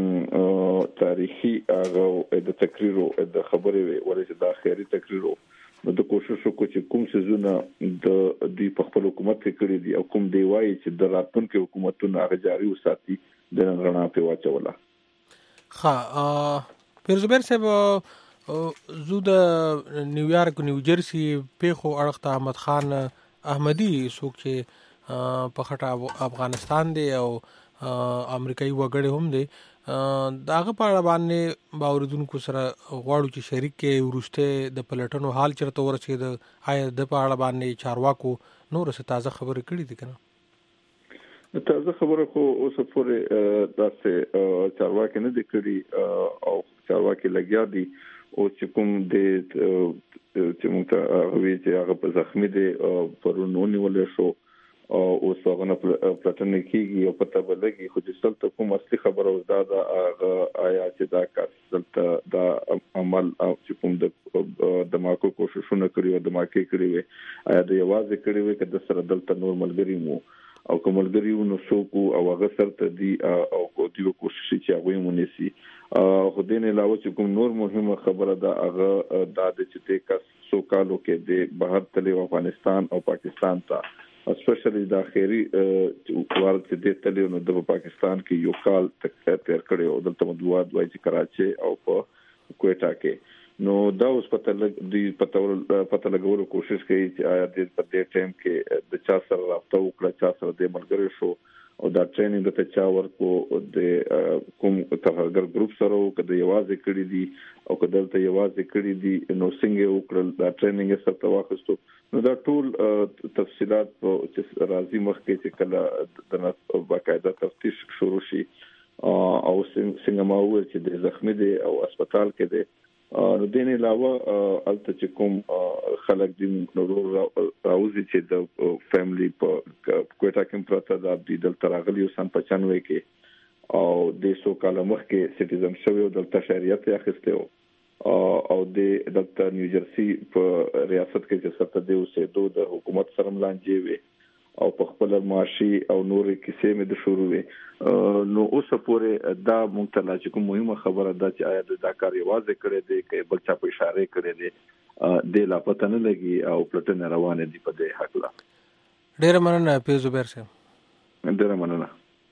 تاریخي هغه د تقریرو د خبرې ورته د اخیری تقریرو نو د کوشش وکړو چې کوم څه د دوی په خپل حکومت کې کړی دي او کوم دی وایي چې د راتلونکو حکومتونو هغه جاري وساتي د نن رڼا په واچوله ها پیرزبر صاحب زو د نیویارک نیوجرسي پیخو اړخ ته احمد خان احمدي څوک چې په خټه افغانستان دی او امریکایي وګړي هم دي داغه په اړه باندې باوردونکو سره غواړو چې شریک کې ورسته د پلټنو حال چرته ورسید آیا د په اړه باندې چارواکو نور څه تازه خبرې کړې دي کنه تازه خبره خو اوس پورې داسې چارواکي نه دي کړی او چارواکي لګیا دي او چې کوم د چې موږ ته غوي چې هغه په زخمی دي پرونونی ولې شو او اوس هغه نه پلټنه کیږي او پته بلګي خو چې څلته کوم اصلي خبره ودا دا آیا چې دا کار څلته دا عمل او چې کوم د دماکو کوششونه کړی او دماکي کړی وي آیا د یوازې کړی وي کله سره دلته نور ملګری مو او کوملګریو نو شوکو او هغه سره دی او کو دیو کوشش چې هغه مونږ سي خو دین علاوه چې کوم نور مهمه خبره ده هغه د چې تک سو کالو کې د بهر تل افغانستان او پاکستان ته اسپیشلی د اخیری ورته د تل نو د پاکستان کې یو کال تک تیر کړي او دلته مدواد وایي چې کراچي او په کوټا کې نو دا اوس پته لګ دی پته پته لګولو کوشش کوي چې آیا د په دې ټایم کې د چا سره رابطه وکړه چا سره د ملګری شو او دا ټریننګ د چا ورکو د کوم ترهګر ګروپ سره او کده یوازې کړی دي او کده ته یوازې کړی دي نو څنګه وکړل دا ټریننګ سره تواخستو نو دا ټول تفصيلات چې راځي مخکې چې کله د باقاعده تفتیش شروع شي او څنګه ما وویل چې د زخمی دي او هسپتال کې دي. نو د نه علاوه الته چې کوم خلک د نورو راوځي چې د فیملی په کوټه کې پراته د عبدل تراغلی سن پچانوي کې او د سو کاله مخ کې سټیزن شوی او د تشریعت اخیسته او د دلته نیوجرسي په ریاست کې چې ستاسو د اوسېدو د حکومت سره ملانجې وي او په خپل معاشي او نورې کیسې مې د شروع وي. نو اوس پورې دا مونږ ته لا چې کوم مهمه خبره ده چې آیا د کار یوازې کړی دی کې بل چا په اشاره کړی دی د لا پته نه لګي او پلټنه روانه دي په دې حق لا. ډېر مننه پیر زبیر صاحب. ډېر مننه.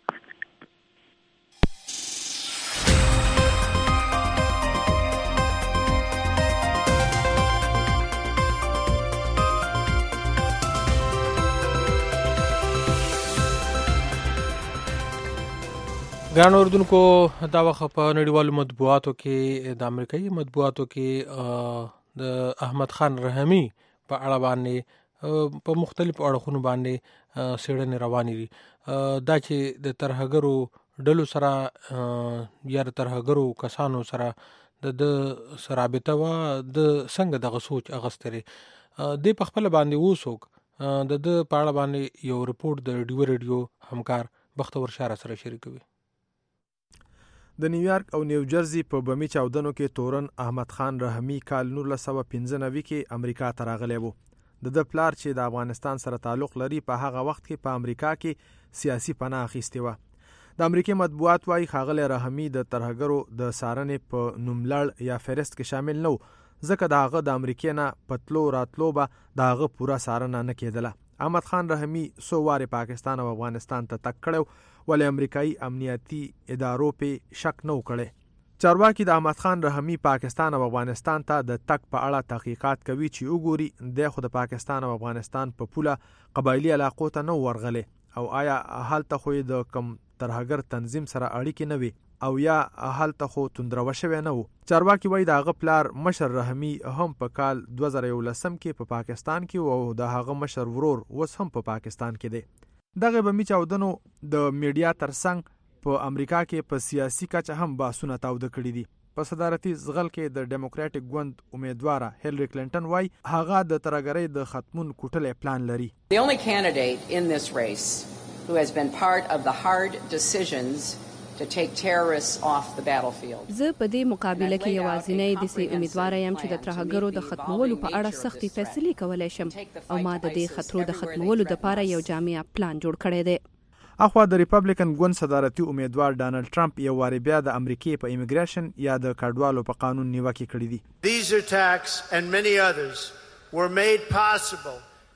ګران اوردونکو دا وخت په نړیوالو مطبوعاتو کې د امریکایي مطبوعاتو کې د احمد خان رحمي په اړه باندې په مختلفو اړخونو باندې څېړنې روانې دي. دا چې د ترهګرو ډلو سره یا د ترهګرو کسانو سره د د رابطه وه د څنګه دغه سوچ اغوستی دی دی په خپله باندې وڅوک د د په اړه باندې یو رپورټ د ډیو ریډیو همکار بختور شاه سره شریکوي. د نیویارک او نیو جرسي په بمی چاودنو کې تورن احمد خان رحمي کال نولس سوه پنځه نوي کې امریکا ته راغلی و. د د پلار چې د افغانستان سره تعلق لري په هغه وخت کې په امریکا کې سیاسي پناه اخیستې وه. د امریکای مطبوعات وايي ښاغلی رحمي د ترهګرو د څارنې په نوملړ یا فهرست کې شامل نه و ځکه د هغه د امریکې نه په تلو راتلو به د هغه پوره څارنه نه کېدله. احمد خان رحمي څو وارې پاکستان او افغانستان ته تګ کړی ولې امریکایي امنیتي ادارو پې شک نه و کړی. چارواکي د احمد خان رحمي پاکستان او افغانستان ته د تګ په اړه تحقیقات کوي چې وګوري دی خو د پاکستان او افغانستان په پوله قبایلي علاقو ته نه ورغلی او آیا هلته خو د کم ترهګر تنظیم سره اړیکې نه وي او یا هلته خو توندروه شوی نه و. چارواکي وایي د هغه پلار مشر رحمي هم په کال دوه زره یولسم کې په پاکستان کې او د هغه مشر ورور اوس هم په پاکستان کې دی. دغه بمی چاودنو د میډیا ترڅنګ په امریکا کې په سیاسي کچه هم بحثونه تاوده کړي دي. په صدارتي زغل کې د ډیموکراټک ګوند امیدواره هیلری کلینټن وایي هغه د ترهګرۍ د ختمون کوټلی پلان لري. The only candidate in this race who has been part of the hard decisions to take terrorists off the battlefield. زه په دې مقابله کې یوازینی داسې امیدواره یم چې د ترهګرو د ختمولو په اړه سختې فیصلې کولی شم او ما د دې خطرو د ختمولو لپاره یو جامع پلان جوړ کړی دی. اخوا د ریپبلیکن ګوند صدارتي امیدوار ډانلډ ټرمپ یو وارې بیا د امریکې په ایمیګریشن یا د کډوالو په قانون نیوکې کړې دي. These attacks and many others were made possible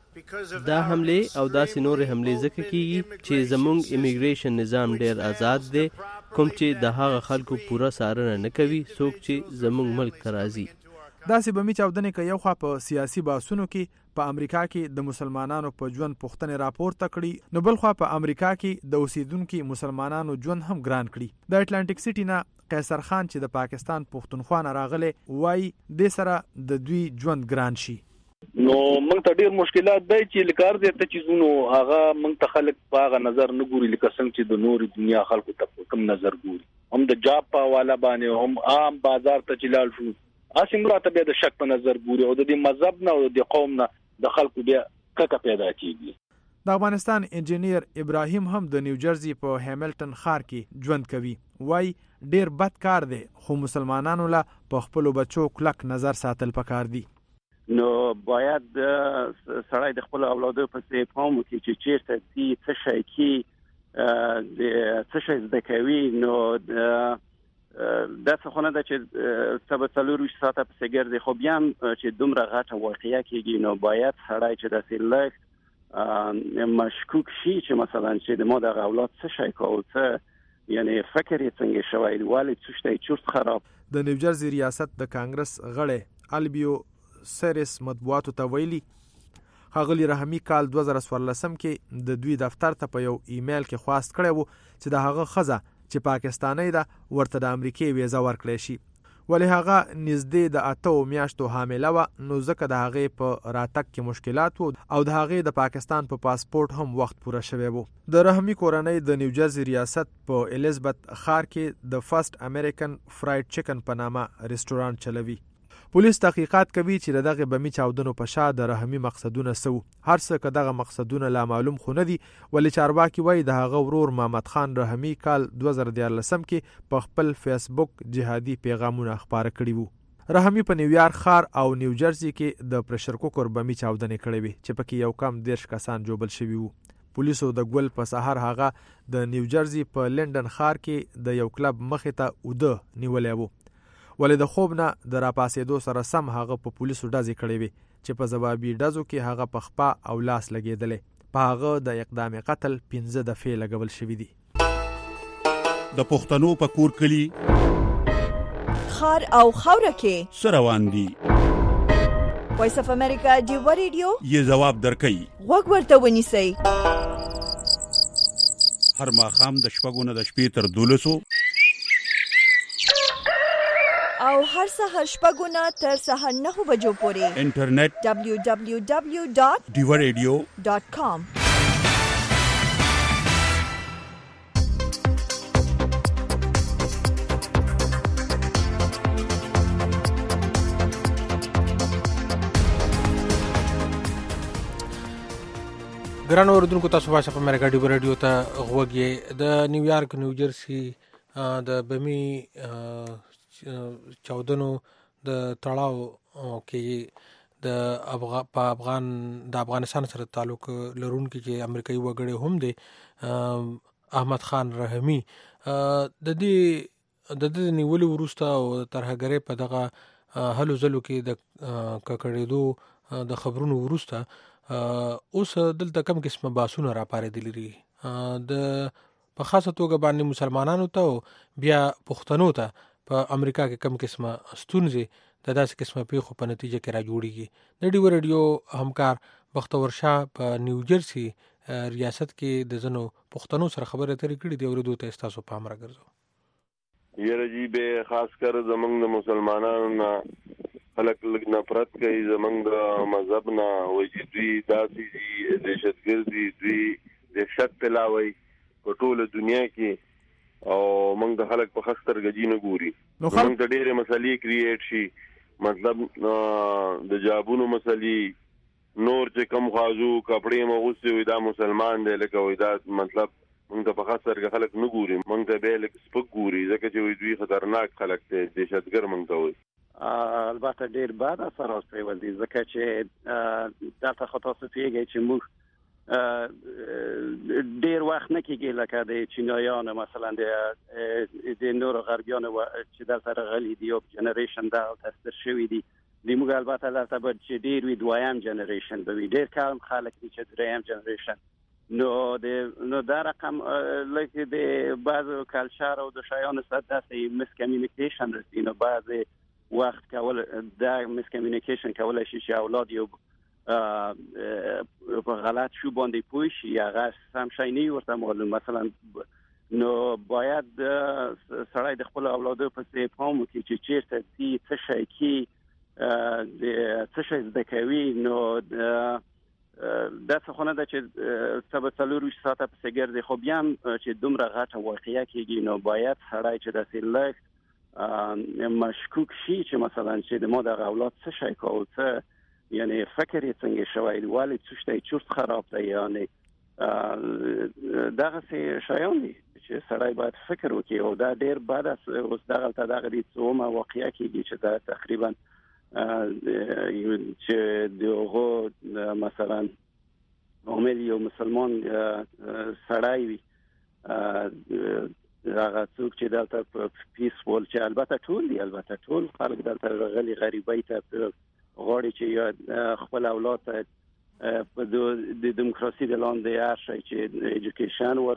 دا حمله او داسې نورې حملې ځکه کیږي چې زموږ امیګریشن نظام ډیر آزاد دی کوم چې د هغه خلکو پوره څارنه نه کوي څوک چې زموږ ملک ته راځي. داسې بمی چاودنې که یو خوا په سیاسي بحثونو کې په امریکا کې د مسلمانانو په ژوند پوښتنې راپورته کړي نو بل خوا په امریکا کې د اوسیدونکو مسلمانانو ژوند هم ګران کړي. د اټلانټیک سټي نه قیصر خان چې د پاکستان پښتونخوا نه راغلی وایي دې سره د دوی ژوند ګران شي. نو موږ ته ډیر مشکلات دی چې لکار دې ته چیزونو هغه موږ ته خلک په هغه نظر نه ګوري لکه څنګه چې د نوري دنیا خلکو ته کوم نظر ګوري. هم د جاب په حواله باندې هم عام بازار ته چلال شو اسی موږ ته بیا د شک په نظر ګوري او د دې مذهب نه او د قوم نه د خلکو بیا ککه پیدا کیږي. د افغانستان انجینیر ابراهیم هم د نیو جرسي په هیملټن ښار کې ژوند کوي. وای ډیر بد کار دی خو مسلمانانو له په خپل بچو کلک نظر ساتل پکار دي. نو باید سړی د خپل اولادو په څیر پام وکړي چې چیرته دي څه شي کې د څه شي زده کوي. نو دا څه خونه ده چې سبا څلور ساعته په سګر دي خو بیا چې دومره غټه واقعیا کېږي نو باید سړی چې داسې لږ مشکوک شي چې مثلا چې د ما د اولاد څه شي کوي څه یعنی فکر یې څنګه شوی والي څه شي چورت خراب. د نیو جرسي ریاست د کانګرس غړی البیو سریس مطبوعاتو ته ویلي ښاغلي رحمي کال دوه زره څوارلسم کې د دوی دفتر ته په یو ایمیل کې خواست کړی و چې د هغه ښځه چې پاکستانۍ ده ورته د امریکې ویزه ورکړی شي. ولې هغه نږدې د اتو میاشتو حامله وه، نو ځکه د هغې په راتګ کې مشکلات وو او د هغې د پاکستان په پا پاسپورت هم وخت پوره شوی وو. د رحمي کورنۍ د نیوجرسي ریاست په الیزابت ښار کې د فرست امریکن فرایډ چکن په نامه رستورانت چلوي. پولیس تحقیقات کوي چې دغه بمی چاودنو په شا د رحمي مقصدونه سو. هر څه که دغه مقصدونه لا معلوم خو نه دي، ولې چارواکي وایي د هغه ورور محمد خان رحمي کال دوه زره دیارلسم کې په خپل فیسبوک جهادي پیغامونه خپاره کړي وو. رحمي په نیویارک ښار او نیوجرسي کې د پرشر کوکر بمی چاودنې کړې وي چې پکې یو کم دیرش کسان جوبل شوي وو. پولیسو د ګل په سهار هغه د نیوجرسي په لندن ښار کې د یو کلب مخې ته اوده نیولی وو، ولې د خوب نه د راپاسېدو سره سم هغه په پولیسو ډزې کړې وي چې په ځوابي ډزو کې هغه په خپه او لاس لګېدلی. په هغه د اقدام قتل پنځه دفعې لګول شوي دي. د پښتنو په کور کلي خار او خاوره کې څه روان دي؟ وایس اف امریکا ډیو ریډیو یې ځواب درکوي. غوږ ورته ونیسئ. هر ماښام د شپږو نه د شپې تر دولسو او هر سهار شپږو نه تر سهار نهو بجو پورې انټرنیټ دبلیو دبلیو دبلیو ډاټ ډیو ریډیو ډاټ کام. ګرانو اوریدونکو، تاسو وایس اف امریکا ډیو ریډیو ته غوږ یې. د نیویارک نیوجرسي د بمی چاودنو د تړاو کې د افغان په افغان د افغانستان سره تعلق لرونکي چې امریکایي وګړي هم دی احمد خان رحمي د دې د دې نیولو وروسته او ترهګرۍ په دغه هلو ځلو کې د ککړېدو د خبرونو وروسته اوس دلته کم قسمه باسونه راپارېدلي دي د په خاصه توګه باندې مسلمانانو ته بیا پښتنو ته په امریکا کې کم قسمه ستونزې د داسې قسمه پیښو په نتیجه کې را جوړیږي. د ډیو ریډیو همکار بختور شاه په نیوجرسي ریاست کې د ځینو پښتنو سره خبرې اترې کړې دي. اورېدو ته ستاسو پام راګرځو. یره جی به خاص کر زمنګ د مسلمانانو نه خلک لږ نفرت کوي، زمنګ د مذهب نه وایي دوی داسې دي دهشتګرد دي، دوی دهشت پلاوي په ټوله دنیا کې او موږ د خلک په خستر غجی نه ګوري. موږ ته ډېرې مسلې کریټ شي، مطلب د جابونو مسلې، نور چې کم خازو کپڑے مغوسي وي دا مسلمان دی لکه وي دا مطلب موږ ته په خستر خلک نه ګوري، موږ ته به لکه سپک ګوري ځکه چې دوی خطرناک خلک دي، دهشتګر موږ ته وي. البته ډیر بد اثر راځي ولې ځکه چې دلته خطا سفیږي چې موږ ډیر وخت نه کېږي لکه د چینایانو مثلا د نورو غربیانو چې دلته راغلي دي یو جنریشن دا تاثیر شوی دي د موږ البته دلته به چې ډیر وي دویم جنریشن به وي، ډیر کم خلک دي چې دریم جنریشن. نو د نو دا رقم لکه د بعضو کلچر او د شیانو سره داسې مس کمیونیکیشن رسي، نو بعضې وخت کول دا مس کمیونیکیشن کولای شي چې اولاد یو په غلط شو باندې پوه شي، هغه سم شی نه ورته معلوم. مثلا نو باید سړی د خپل اولادو پسې پام وکړي چې چیرته دي څه شی کې څه شی زده کوي. نو دا څه خو نه ده چې سبا څلورویشت ساعته پسې ګرځي، خو بیا هم چې دومره غټه واقعه کېږي نو باید سړی چې داسې لږ مشکوک شي چې مثلا چې د ما د اولاد څه شی کوي، څه یعنی فکر یې څنګه شوی دی، ولې څه شی چورت خراب دی، یعنی دغه څه شیان دي چې سړی باید فکر وکړي. او دا ډیر بد است اوس دغه ته دغه دې څومره واقعیا کېږي چې دا تقریبا چې دغه مثلا عامل یو مسلمان سړی وي هغه څوک چې دلته پیسفول چې البته ټول دي البته ټول خلک دلته غلي غریبۍ ته غواړي چې خپل اولاد ته د دیموکراسي د لاندې هر شی چې ایجوکیشن ور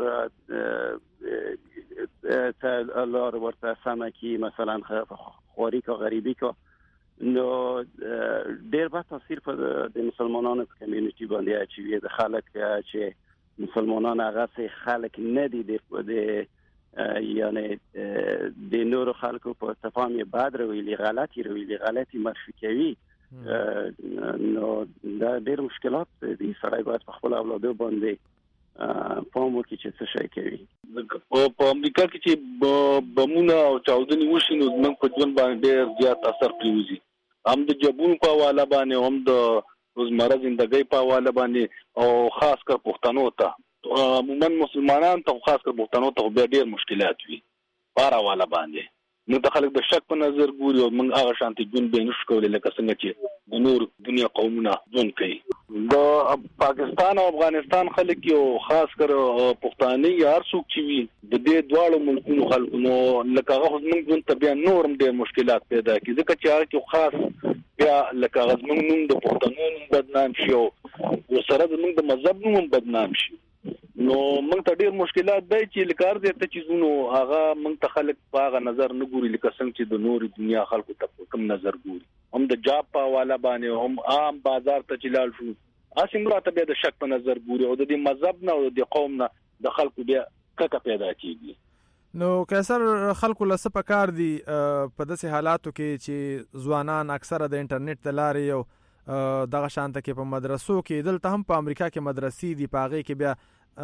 ته لار ورته سمه کی مثلا خواري کا غریبی کا نو ډیر به تاثیر په د مسلمانانو په کمیونټي باندې اچوي. د خلک چې مسلمانان هغه سي خلک نه دي د یعنی د نورو خلکو په تفاهم بعد رویلي غلطي رویلي غلطي معرفي کوي نو دا ډېر مشکلات دي. سړی باید په خپل اولادو باندې پام وکړي چې څه شی کوي. په امریکا کې چې بمونه او چاودنې وشي نو موږ په ژوند باندې ډېر زیات اثر پرېوځي، هم د جبونو په حواله باندې، هم د روزمره زندګۍ په حواله باندې، او خاص کر پښتنو ته عموما مسلمانان ته خاص کر پښتنو ته بیا ډېر مشکلات وي په هر حواله باندې. موږ ته خلک د شک په نظر ګوري او موږ هغه شانتي ژوند به نشو کولی لکه څنګه چې د نور دنیا قومونه ژوند کوي. د پاکستان او افغانستان خلک یو خاص کر پښتانه یا هر څوک چې وي د دې دواړو ملکونو خلکو نو لکه هغه موږ ژوند ته بیا نورم ډېر مشکلات پیدا کوي، ځکه چې هغه کې خاص بیا لکه هغه زموږ نوم د پښتنو نوم بدنام شي او سره زموږ د مذهب نوم بدنام شي. نو موږ ته ډېر مشکلات دی چې لکار دې ته چیزونو هغه موږ ته خلک په هغه نظر نه ګوري لکه څنګه چې د نورې دنیا خلکو ته کوم نظر ګوري. هم د جاب په حواله باندې هم عام بازار ته چې لاړ شو هسې موږ ته بیا د شک په نظر ګوري او د دې مذهب نه او د قوم نه د خلکو بیا ککه پیدا کېږي. نو قیصر خلکو له څه پکار دي په داسې حالاتو کې چې ځوانان اکثره د انټرنیټ د لارې یو دغه شانته کې په مدرسو کې دلته هم په امریکا کې مدرسې دي، په هغې کې بیا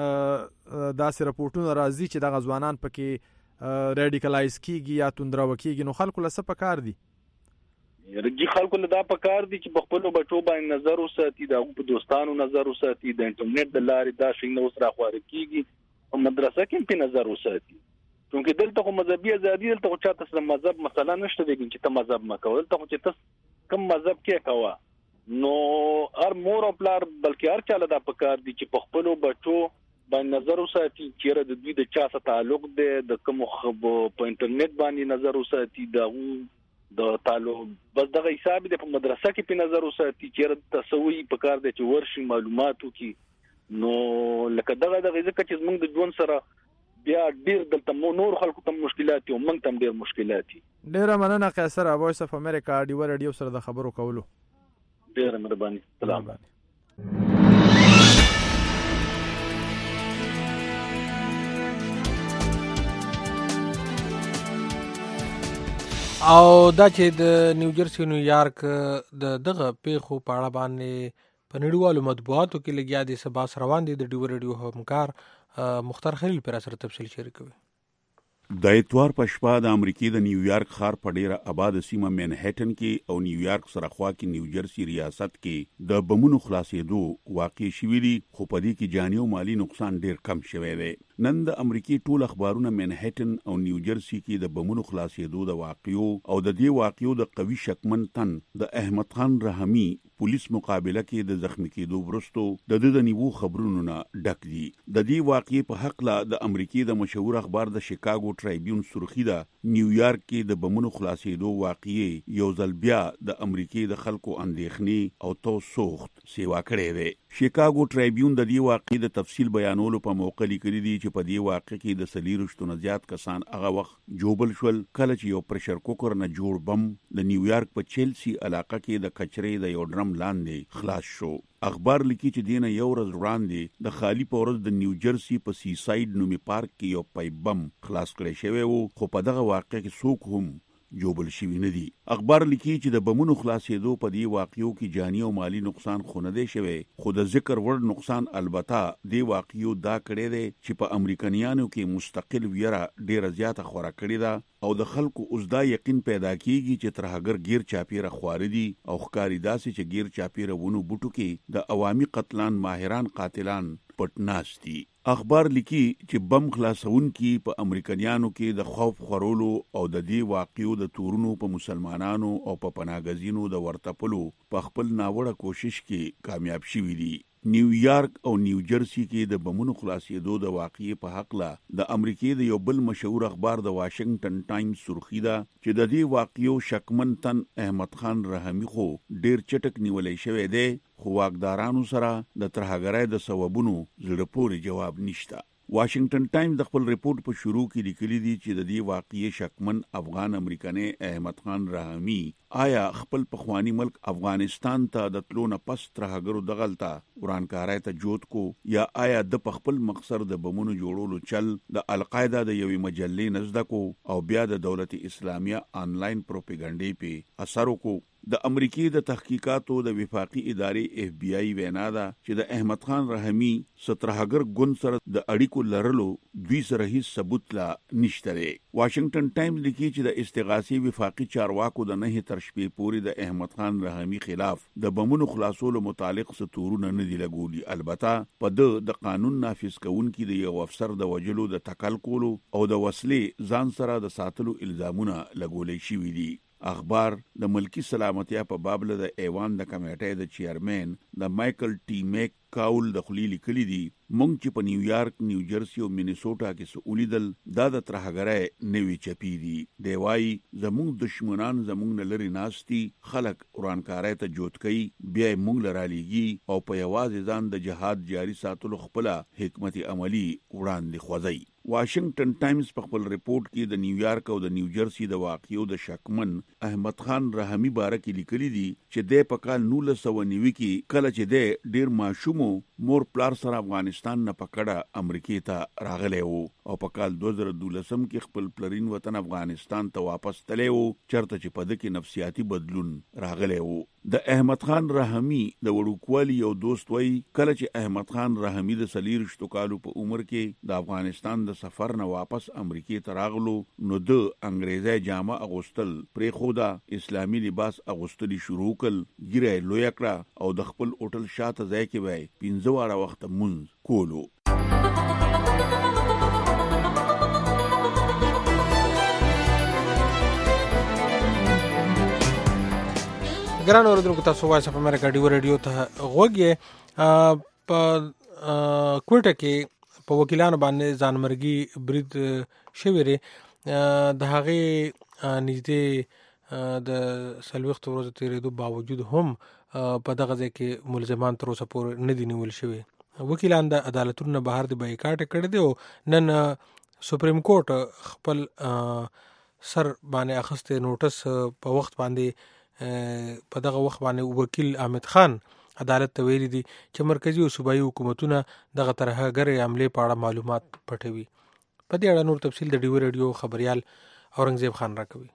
داسې رپورټونه راځي چې دغه ځوانان پکې ریډیکلایز کیږي یا توندروه کیږي، نو خلکو له څه پکار دي؟ رجی خلکو له دا پکار دي چې په خپلو بچو باندې نظر وساتي، د هغو په دوستانو نظر وساتي، د انټرنیټ د لارې دا شیونه اوس راخواره کیږي په مدرسه کې هم پې نظر وساتي. چونکې دلته خو مذهبي ازادي، دلته خو چاته سره مذهب مسله نشته دی چې ته مذهب مه کوه، دلته خو چې ته کوم مذهب کې کوه. نو هر مور او پلار بلکې هر چاله دا پکار دي چې په خپلو بچو باندې نظر وساتي، چیرې د دوی د چا سره تعلق دی، د کوم په انټرنیټ باندې نظر وساتي، د د تعلق بس دغه حساب دی په مدرسه کې په نظر وساتي، چیرې تسوي پکار دی چې ورشي معلومات وکړي. نو لکه دغه دغه ځکه چې موږ د ژوند سره بیا ډېر دلته نور خلکو ته مشکلات دي او موږ ته هم ډېر مشکلات دي. ډېره مننه قیصر، وایس اف امریکا ډیوه ریډیو سره د خبرو کولو. ډېره مهرباني. سلام. او دا چې د نیوجرسي نیویارک د دغه پیښو په اړه باندې په نړیوالو مطبوعاتو کې لګیا دي سباس روان دي. د ډیو ریډیو همکار مختار خلیل پر سره تفصیل شریکوي. د اتوار په شپه د امریکای د نیویارک ښار په ډیره آباد سیمه منهټن کې او نیویارک سره خوا کې نیوجرسي ریاست کې د بمونو خلاصېدو واقع شوي دي، خو په دې کې جاني او مالی نقصان ډیر کم شوی دی. نن د امریکای ټول اخبارونه منهټن او نیوجرسي کې د بمونو خلاصېدو د واقعو او د دې واقعو د قوي شکمن تن د احمد خان رحمي پولیس مقابله کې د زخمی کېدو وروسته د د د نیوو خبرونو نه ډک دي. د دې واقعې په حق لا د امریکای د مشهور اخبار د شیکاګو ټرایبیون سرخی ده نیویارک کې د بمونو خلاصېدو واقعې یو ځل بیا د امریکای د خلکو اندېښنې او تو سوخت سیوا کړی دی. شیکاګو ټرایبیون د دې واقعې د تفصیل بیانولو په موقع لیکلي دي چې په دې واقع کې د څلېرویشتو نه زیات کسان هغه وخت جوبل شول کله چې یو پرشر کوکر نه جوړ بم د نیویارک په چیلسي علاقه کې د کچرې د یو ډرم لاندې خلاص شو. اخبار لیکي چې دینه یو ورځ وړاندې د خالی په ورځ د نیوجرسي په سی ساید نومي پارک کې یو پایپ بم خلاص کړی شوی وو، خو په دغه واقع کې څوک هم جوبل شوي نه دي. اخبار لیکي چې د بمونو خلاصېدو په دې واقعو کې جاني او مالی نقصان خو نه دی شوی، خو د ذکر وړ نقصان البته دې واقعو دا کړی دی چې په امریکایانو کې مستقل ویره ډیره زیاته خوره کړې ده او د خلکو اوس دا یقین پیدا کیږي چې ترهګر غیر چاپیره خواره دي او ښکاری داسې چې غیر چاپیره ونو بوټو کې د عوامي قتلان ماهران قاتلان پټ ناست دي. اخبار لیکي چې بم خلاصون کې په امریکایانو کې د خوف خورولو او د دې واقعو د تورونو په مسلمانانو او په پناهګزینو د ورتپلو په خپل ناوړه کوشش کې کامیاب شوي دي. نیویارک او نیوجرسي کې د بمونو خلاصېدو د واقعې په حق لا د امریکای د یو بل مشهور اخبار د واشنگټن ټایمز سرخی ده چې د دې واقعو شکمن تن احمد خان رحمي خو ډیر چټک نیولې شوی دی، خو واکدارانو سره د ترهګرۍ د سببونو زړه پورې جواب نشته. واشنگټن ټایمز د خپل ریپورت په شروع کې لیکلي دي چې د دې واقعي شکمن افغان امریکایي احمد خان رحمی آیا خپل پخوانی ملک افغانستان ته د تلو نه پس ترهګرو دغلطه ورانکارای ته جوړ کو یا آیا د خپل مقصد د بمونو جوړولو چل د القاعده د یوې مجلې نزد کو او بیا د دولت اسلامیه آنلاین پروپاګاندا په اثر کو. د امریکای د تحقیقاتو د وفاقي ادارې اف بی آی وینا ده چې د احمد خان رحمی سترهګر ګوند سره د اړیکو لرلو دوی سره هیڅ ثبوت لا نشته دی. واشنگټن ټایمز لیکي چې د استغاثي وفاقي چارواکو د نه تر شپې پورې د احمد خان رحمی خلاف د بمونو خلاصولو متعلق ستورونه نه دی لګولي. البته په د قانون نافذ کوونکي د یو افسر د وجلو د تکل کولو او د وسلې ځان سره د ساتلو الزامونه لګولې شوي دي. اخبار د ملکی سلامتیا په باب له ایوان د کمیټې د چیرمن د مایکل ټی میک کاول د خلیلی کلی دی مونږ چې په نیویارک، نیوجرسي او مینیسوټا کې سولیدل دا د ترهګرای نوی چپی دی. دی وای زموږ دشمنان زموږ نه لري ناشتي خلک ورانکارای ته جوړ کوي بیا مونږ لرالیږي او په یوازې ځان د جهاد جاری ساتلو خپل حکمت عملی وړاندې خوځي. واشنگټن ټایمز په خپل ریپورت کې د نیویارک او د نیوجرسي د واقعو د شکمن احمد خان رحمی باره کې لیکلي دي چې د په کال نولس سوه نوي کې کله چې د ډیر ماشومو مور پلار سره افغانستان نه پکړه امریکای ته راغلی وو او په کال دوه زره دولسم کې خپل پلرین وطن افغانستان ته واپس تللی وو چرته چې په دې کې نفسیاتي بدلون راغلی وو. د احمد خان رحمی د وړوکوالي یو دوست وای کله چې احمد خان رحمی د سلیر شتو کالو په عمر کې د افغانستان د سفر نه واپس امریکای ته راغلو نو د انګریزي جامه اغوستل پرې خودا اسلامي لباس اغوستلی شروع کړ ګیره لوی کړه او د خپل هوټل شاته ځای کې وای پنځه واره وخت مونږ کولو. ګران اوریدونکو تاسو وایس اف امریکا ډیو ریډیو ته غوږی په کوټه کې په وکیلانو باندې ځانمرګي برید شوی ری د هغه نږدې د سلوخت ورځې تیرېدو باوجود هم په دغه ځای کې ملزمان تر اوسه پورې نه دي نیول شوی. وکیلان د عدالتونو بهر د بایکاټ کړی دی او نن سپریم کورټ خپل سر باندې اخسته نوټس په وخت باندې په دغه وخت باندې وکیل احمد خان عدالت ته ویلي دي چې مرکزی او صوبایي حکومتونه دغه ترهګرې عملې په اړه معلومات پټوي. په دې اړه نور تفصیل د ډیو ریډیو خبريال اورنګزیب خان راکوي.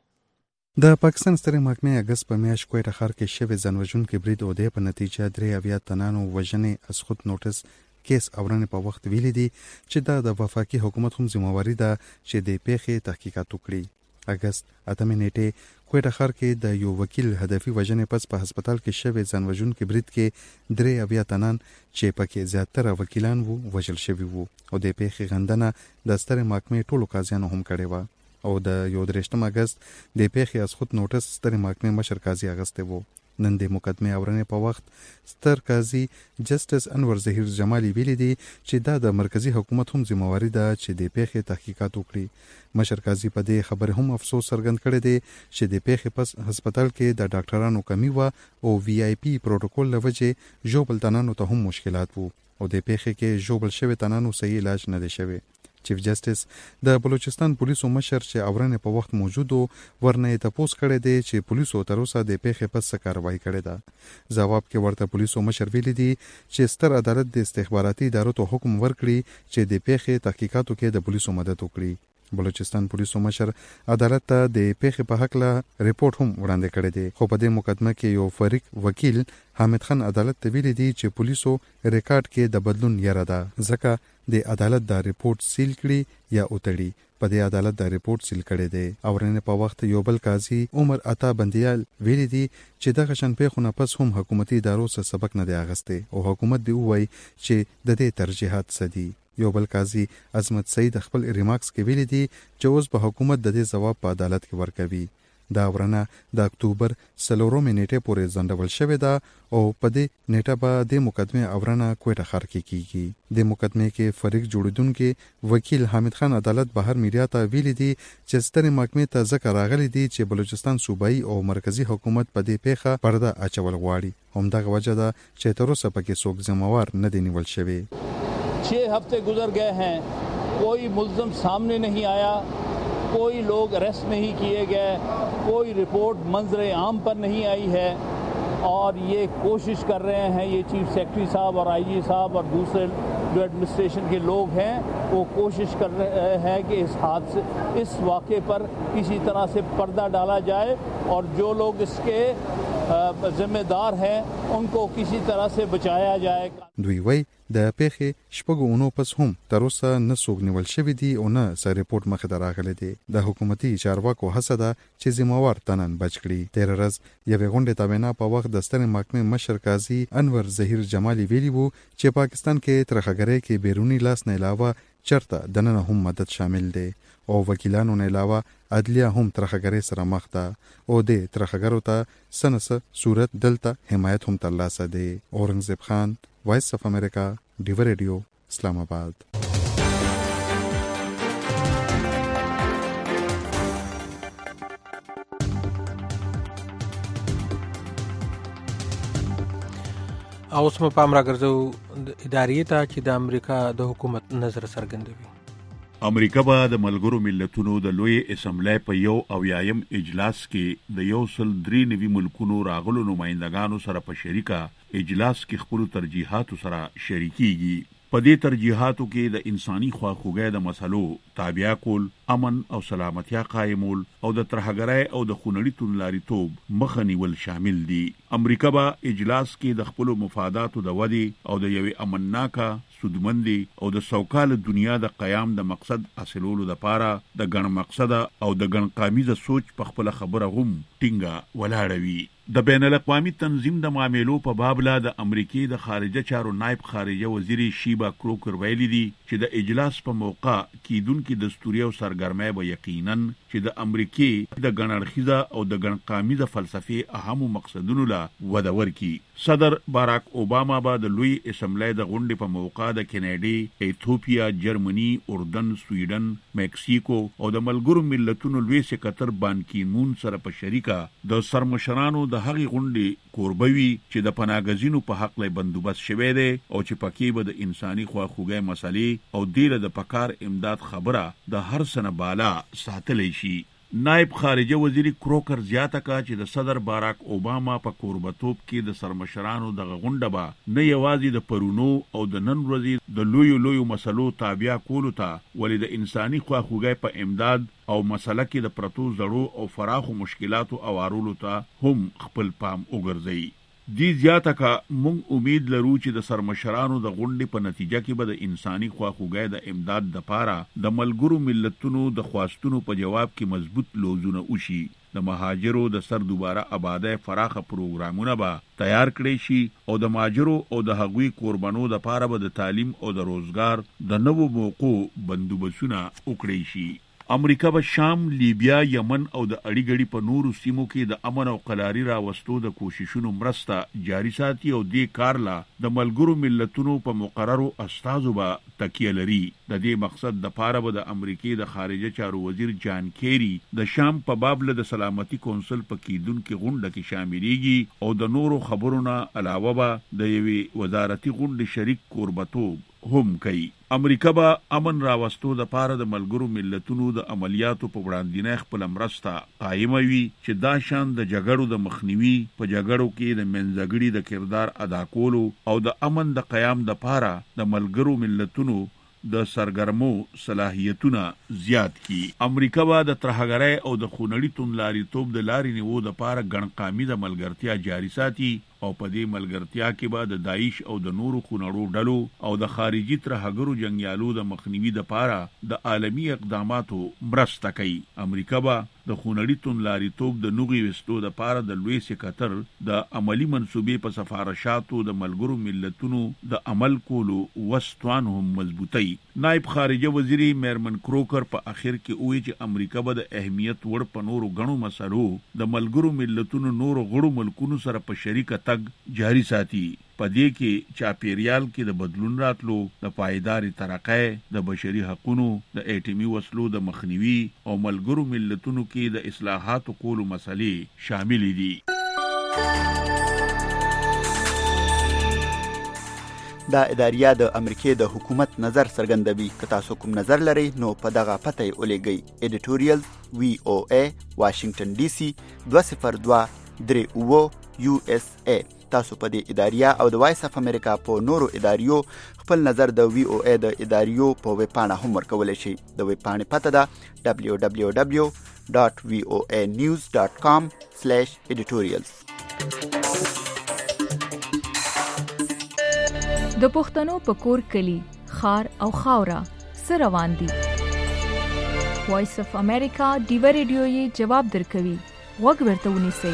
د پاکستان سترې محکمې اگست په میاشت کوټه ښار کې شوی ځانوژونکي برید او د په نتیجه درې اویا تنانو وژنې از خود نوټس کیس اورنې په وخت ویلي دي چې دا د وفاقي حکومت هم ذمہواری ده چې د پیښې تحقیقات وکړي. اگست اتمه نیټه کوټه ښار کې د یو وکیل هدفي وژنې پس په هسپتال کې شوی ځانوژونکي برید کې درې اویا تنان چې پکې زیاتره وکیلان وو وژل شوي وو او د پیښې غندنه د سترې محکمې ټولو قاضیانو هم کړې وه او د یو درېشتم اگست د پیښې از خود نوټس سترې محکمې مشر قاضي اغستی وو. نن د مقدمه اورنې په وخت ستر قاضي جسټس انور ظهیر جمالي ویلي دي چې دا د مرکزی حکومت هم ذمہواری ده چې د پیښې تحقیقات وکړي. مشر قاضي په دې خبره هم افسوس څرګند کړی دی چې د پیښې پس هسپتال کې د ډاکټرانو کمی و او وی آی پی پروتوکول لوجه جوبل تنانو ته هم مشکلات وو او د پیښې کې جوبل شوی تنانو صحیح علاج نه دی شوی. چیف جسټس د بلوچستان پولیسو مشر چې اورنې په وخت موجود ورنه تپوس کړی دی چې پولیسو تر اوسه د پیښې پس څه کاروایی کړې ده. جواب کې ورته پولیسو مشر ویلي دی چې ستر عدالت د استخباراتي ادارو ته حکم ورکړي چې د پیښې تحقیقاتو کې د پولیسو مدد وکړي. بلوچستان پولیسو مشر عدالت ته د پیښې په حق له ریپورت هم وړاندې کړی دی خو په دې مقدمه کې یو فریق وکیل حامد خان عدالت ته ویلي دی چې پولیسو ریکارډ کې د بدلون یره ده ځکه د عدالت دا ریپورت سیل کړي یا اوتړي. په دې عدالت دا ریپورت سیل کړی دی. اورنې په وخت یو بل قاضي عمر عطا بندیال ویلي دی چې دغه شان پیښونه پس هم حکومتي ادارو څخه سبق نه دی اغستی او حکومت دی وایي چې د دې ترجیحات څه دي. یو بل قاضي عظمت سعید خپل ریمارکس کې ویلي دي چې اوس به حکومت د دې ځواب په عدالت کې ورکوي. دا ورنه د اکتوبر څلورمې نیټې پورې ځنډول شوې ده او په دې نیټه به د مقدمې اورنه کوټه ښار کې کیږي. د مقدمې کې فریق جوړیدونکي وکیل حامد خان عدالت بهر میډیا ته ویلي دي چې سترې محکمې ته ځکه راغلي دي چې بلوچستان صوبایي او مرکزی حکومت په دې پیښه پرده اچول غواړي. همدغه وجه ده چې تر اوسه پکې څوک ذمہوار نه دي نیول شوی. छः हफ्ते गुजर गए हैं कोई मुल्ज़िम सामने नहीं आया, कोई लोग अरेस्ट नहीं किए गए, कोई रिपोर्ट मंजर आम पर नहीं आई है और ये कोशिश कर रहे हैं ये चीफ सेक्रेटरी साहब और आईजी साहब और दूसरे जो एडमिनिस्ट्रेशन के लोग हैं वो कोशिश कर रहे हैं कि इस हादसे इस वाक़े पर किसी तरह से पर्दा डाला जाए और जो लोग इसके जिम्मेदार हैं उनको किसी तरह से बचाया जाए. دوی وای د پیښې شپږو اونو پس هم تر اوسه نه څوک نیول شوی دی او نه سر ریپورت مخې ته راغلی دی. د حکومتي چارواکو هڅه ده چې ذمہوار تنن بچ کړي. تیر ورځ یوې غونډې ته وینا په وخت د سترې محکمې مشر قاضي انور ظهیر جمالي ویلي وو چې پاکستان کې ترخګرۍ کې بیرونی لاس نه علاوه چرته دننه هم مدد شامل دی او وکیلانو نه علاوه عدلیه هم ترخګرۍ سره مخ ده او د ترخګرو ته سنسه صورت دلته حمایت هم ترلاسه دی. اورنګزیب خان، وایس اف امریکا، ډیو ریډیو، اسلام آباد. اوس مو پام راګرځو ادارې ته چې د امریکا د حکومت نظر څرګندوي. امریکا به د ملګرو ملتونو د لوی اسمبلی په یو اویایم اجلاس کې د یو سل درې نوي ملکونو راغلو نمائندګانو سره په شریکه اجلاس کې خپل ترجیحاتو سره شریکيږي. په دې ترجیحاتو کې د انساني خواخوږۍ د مسلو تابع کول، امن او سلامتیا قائمول او د ترهګرۍ او د خونړي توندلاریتوب مخه نیول شامل دي. امریکا به اجلاس کې د خپل مفاداتو د ودی او د یوې امنناکه سودمندي او د سوکاله دنیا د قیام د مقصد حاصلولو لپاره د ګڼ مقصده او د ګڼ قامیزه سوچ په خپل خبره هم ټینګه ولاړوي. د بین الاقوامي تنظیم د معاملو په باب لا د امریکای د خارجه چارو نائب خارجه وزیر شیبا کروکر ویلي دي چې د اجلاس په موقع کیدونکو دستوري او سرګرمۍ به یقینا چې د امریکای د ګڼړخیزه او د ګڼ قامیزه فلسفي اهم مقصدونو لا وده ورکي. صدر باراک اوباما به د لوی اسمبلی د غونډې په موقع د کینیډي، ایتھوپیا، جرمني، اردن، سویډن، میکسیکو او د ملګرو ملتونو لوی سکرټر بان کی مون سره په شریکه د سرمشرانو د هغې غونډې کوربوي چې د پناهګزینو په حق له بندوبست شوی دی او چې پکې به د انساني خواخوږۍ مسلې او دیره د پکار امداد خبره د هر سنه بالا ساتلی شي. نائب خارجه وزیر کروکر زیاته کا چې د صدر باراک اوباما په کوربتوب کې د سرمشرانو د غونډه به نه یوازې د پرونو او د نن ورځې د لویو لویو مسلو تابع کولو ته ولې د انساني خواخوږۍ په امداد او مسله کې د پرتو زړو او فراخو مشکلاتو اوارولو ته هم خپل پام وګرځي. دی زیاته کا مونږ امید لرو چې د سرمشرانو د غونډې په نتیجه کې به د انساني خواخوږۍ د امداد د پاره د ملګرو ملتونو د خواستونو په جواب کې مضبوط لوزونه وشي. د مهاجرو د سر دوباره آبادی فراخه پروګرامونه به تیار کړي شي او د مهاجرو او د هغوی قربانو د پاره به د تعلیم او د روزګار د نوو موقعو بندوبستونه وکړي شي. امریکا به شام، لیبیا، یمن او د اړیګړي په نورو سیمو کې د امن او قلاري راوستو د کوششونو مرسته جاری ساتي او دې کار لا د ملګرو ملتونو په مقررو استازو به تکیه لري. د دې مقصد د پاره به د امریکای د خارجه چارو وزیر جان کیری د شام په باب له د سلامتي کونسل په کېدونکو غونډه کې شاملېږي او د نورو خبرونو علاوه به د یوې وزارتي غونډې شریک کوربتوب هم کوي. امریکا به امن راوستو د پاره د ملګرو ملتونو د عملیاتو په وړاندې خپل مرسته قائموي چې دا شان د جګړو د مخنیوي په جګړو کې د منځګړي د کردار ادا کولو او د امن د قیام د پاره د ملګرو ملتونو د سرګرمو صلاحیتونه زیات کی. امریکا به د ترهګرۍ او د خونړي توندلاریتوب د لارې نیو د پاره ګڼقامي د ملګرتیا جاری ساتي او په دې ملګرتیا کې به د داعش او د نورو خونړو ډلو او د خارجي ترهګرو جنگیالو د مخنیوي د پاره د عالمی اقداماتو مرسته کوي. امریکا به د خونړي توندلاریتوب د نوغي وستو د پاره د لوی سکرټر د عملی منسوبې په سفارشاتو د ملګرو ملتونو د عمل کولو وستوان هم مضبوطي. نائب خارجه وزیر میرمن کروکر په اخر کې وایي چې امریکا به د اهمیت وړ په نورو غنو مسلو د ملګرو ملتونو نورو غړو ملکونو سره په شریکه تګ جاری ساتي. په دې کې چاپیریال کې د بدلون راتلو، د پایداري ترقۍ، د بشري حقوقو، د اټومي وسلو د مخنیوي او ملګرو ملتونو کې د اصلاحاتو کولو مسلې شامل دي. دا اداریه د امریکای د حکومت نظر څرګندوي. که تاسو کوم نظر لرئ نو په دغه پته یې ولېږئ. ایډیټوریال وی او ای واشنگټن ډي سي دوه صفر دوه درې اووه یو اس ای. تاسو په دې اداریه او د وایس اف امریکا په نورو اداریو خپل نظر د وی او ای د اداریو په ویب پاڼه هم ورکولی شئ. د ویب پاڼې پته ده دبلیو دبلیو دبلیو ډاټ وی او ای نیوز ډاټ کام سلیش ایډیټوریالز. د پښتنو په کور کلی خار او خاوره سره روان دي. وایس اف امریکا ډیو ریډیو یې جواب درکوي. غوږ ورته ونیسئ.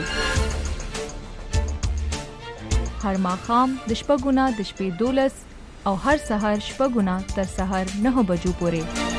هر ماښام د شپږو نه د شپې دولس او هر سهار شپږو نه تر سهار نهو بجو پورې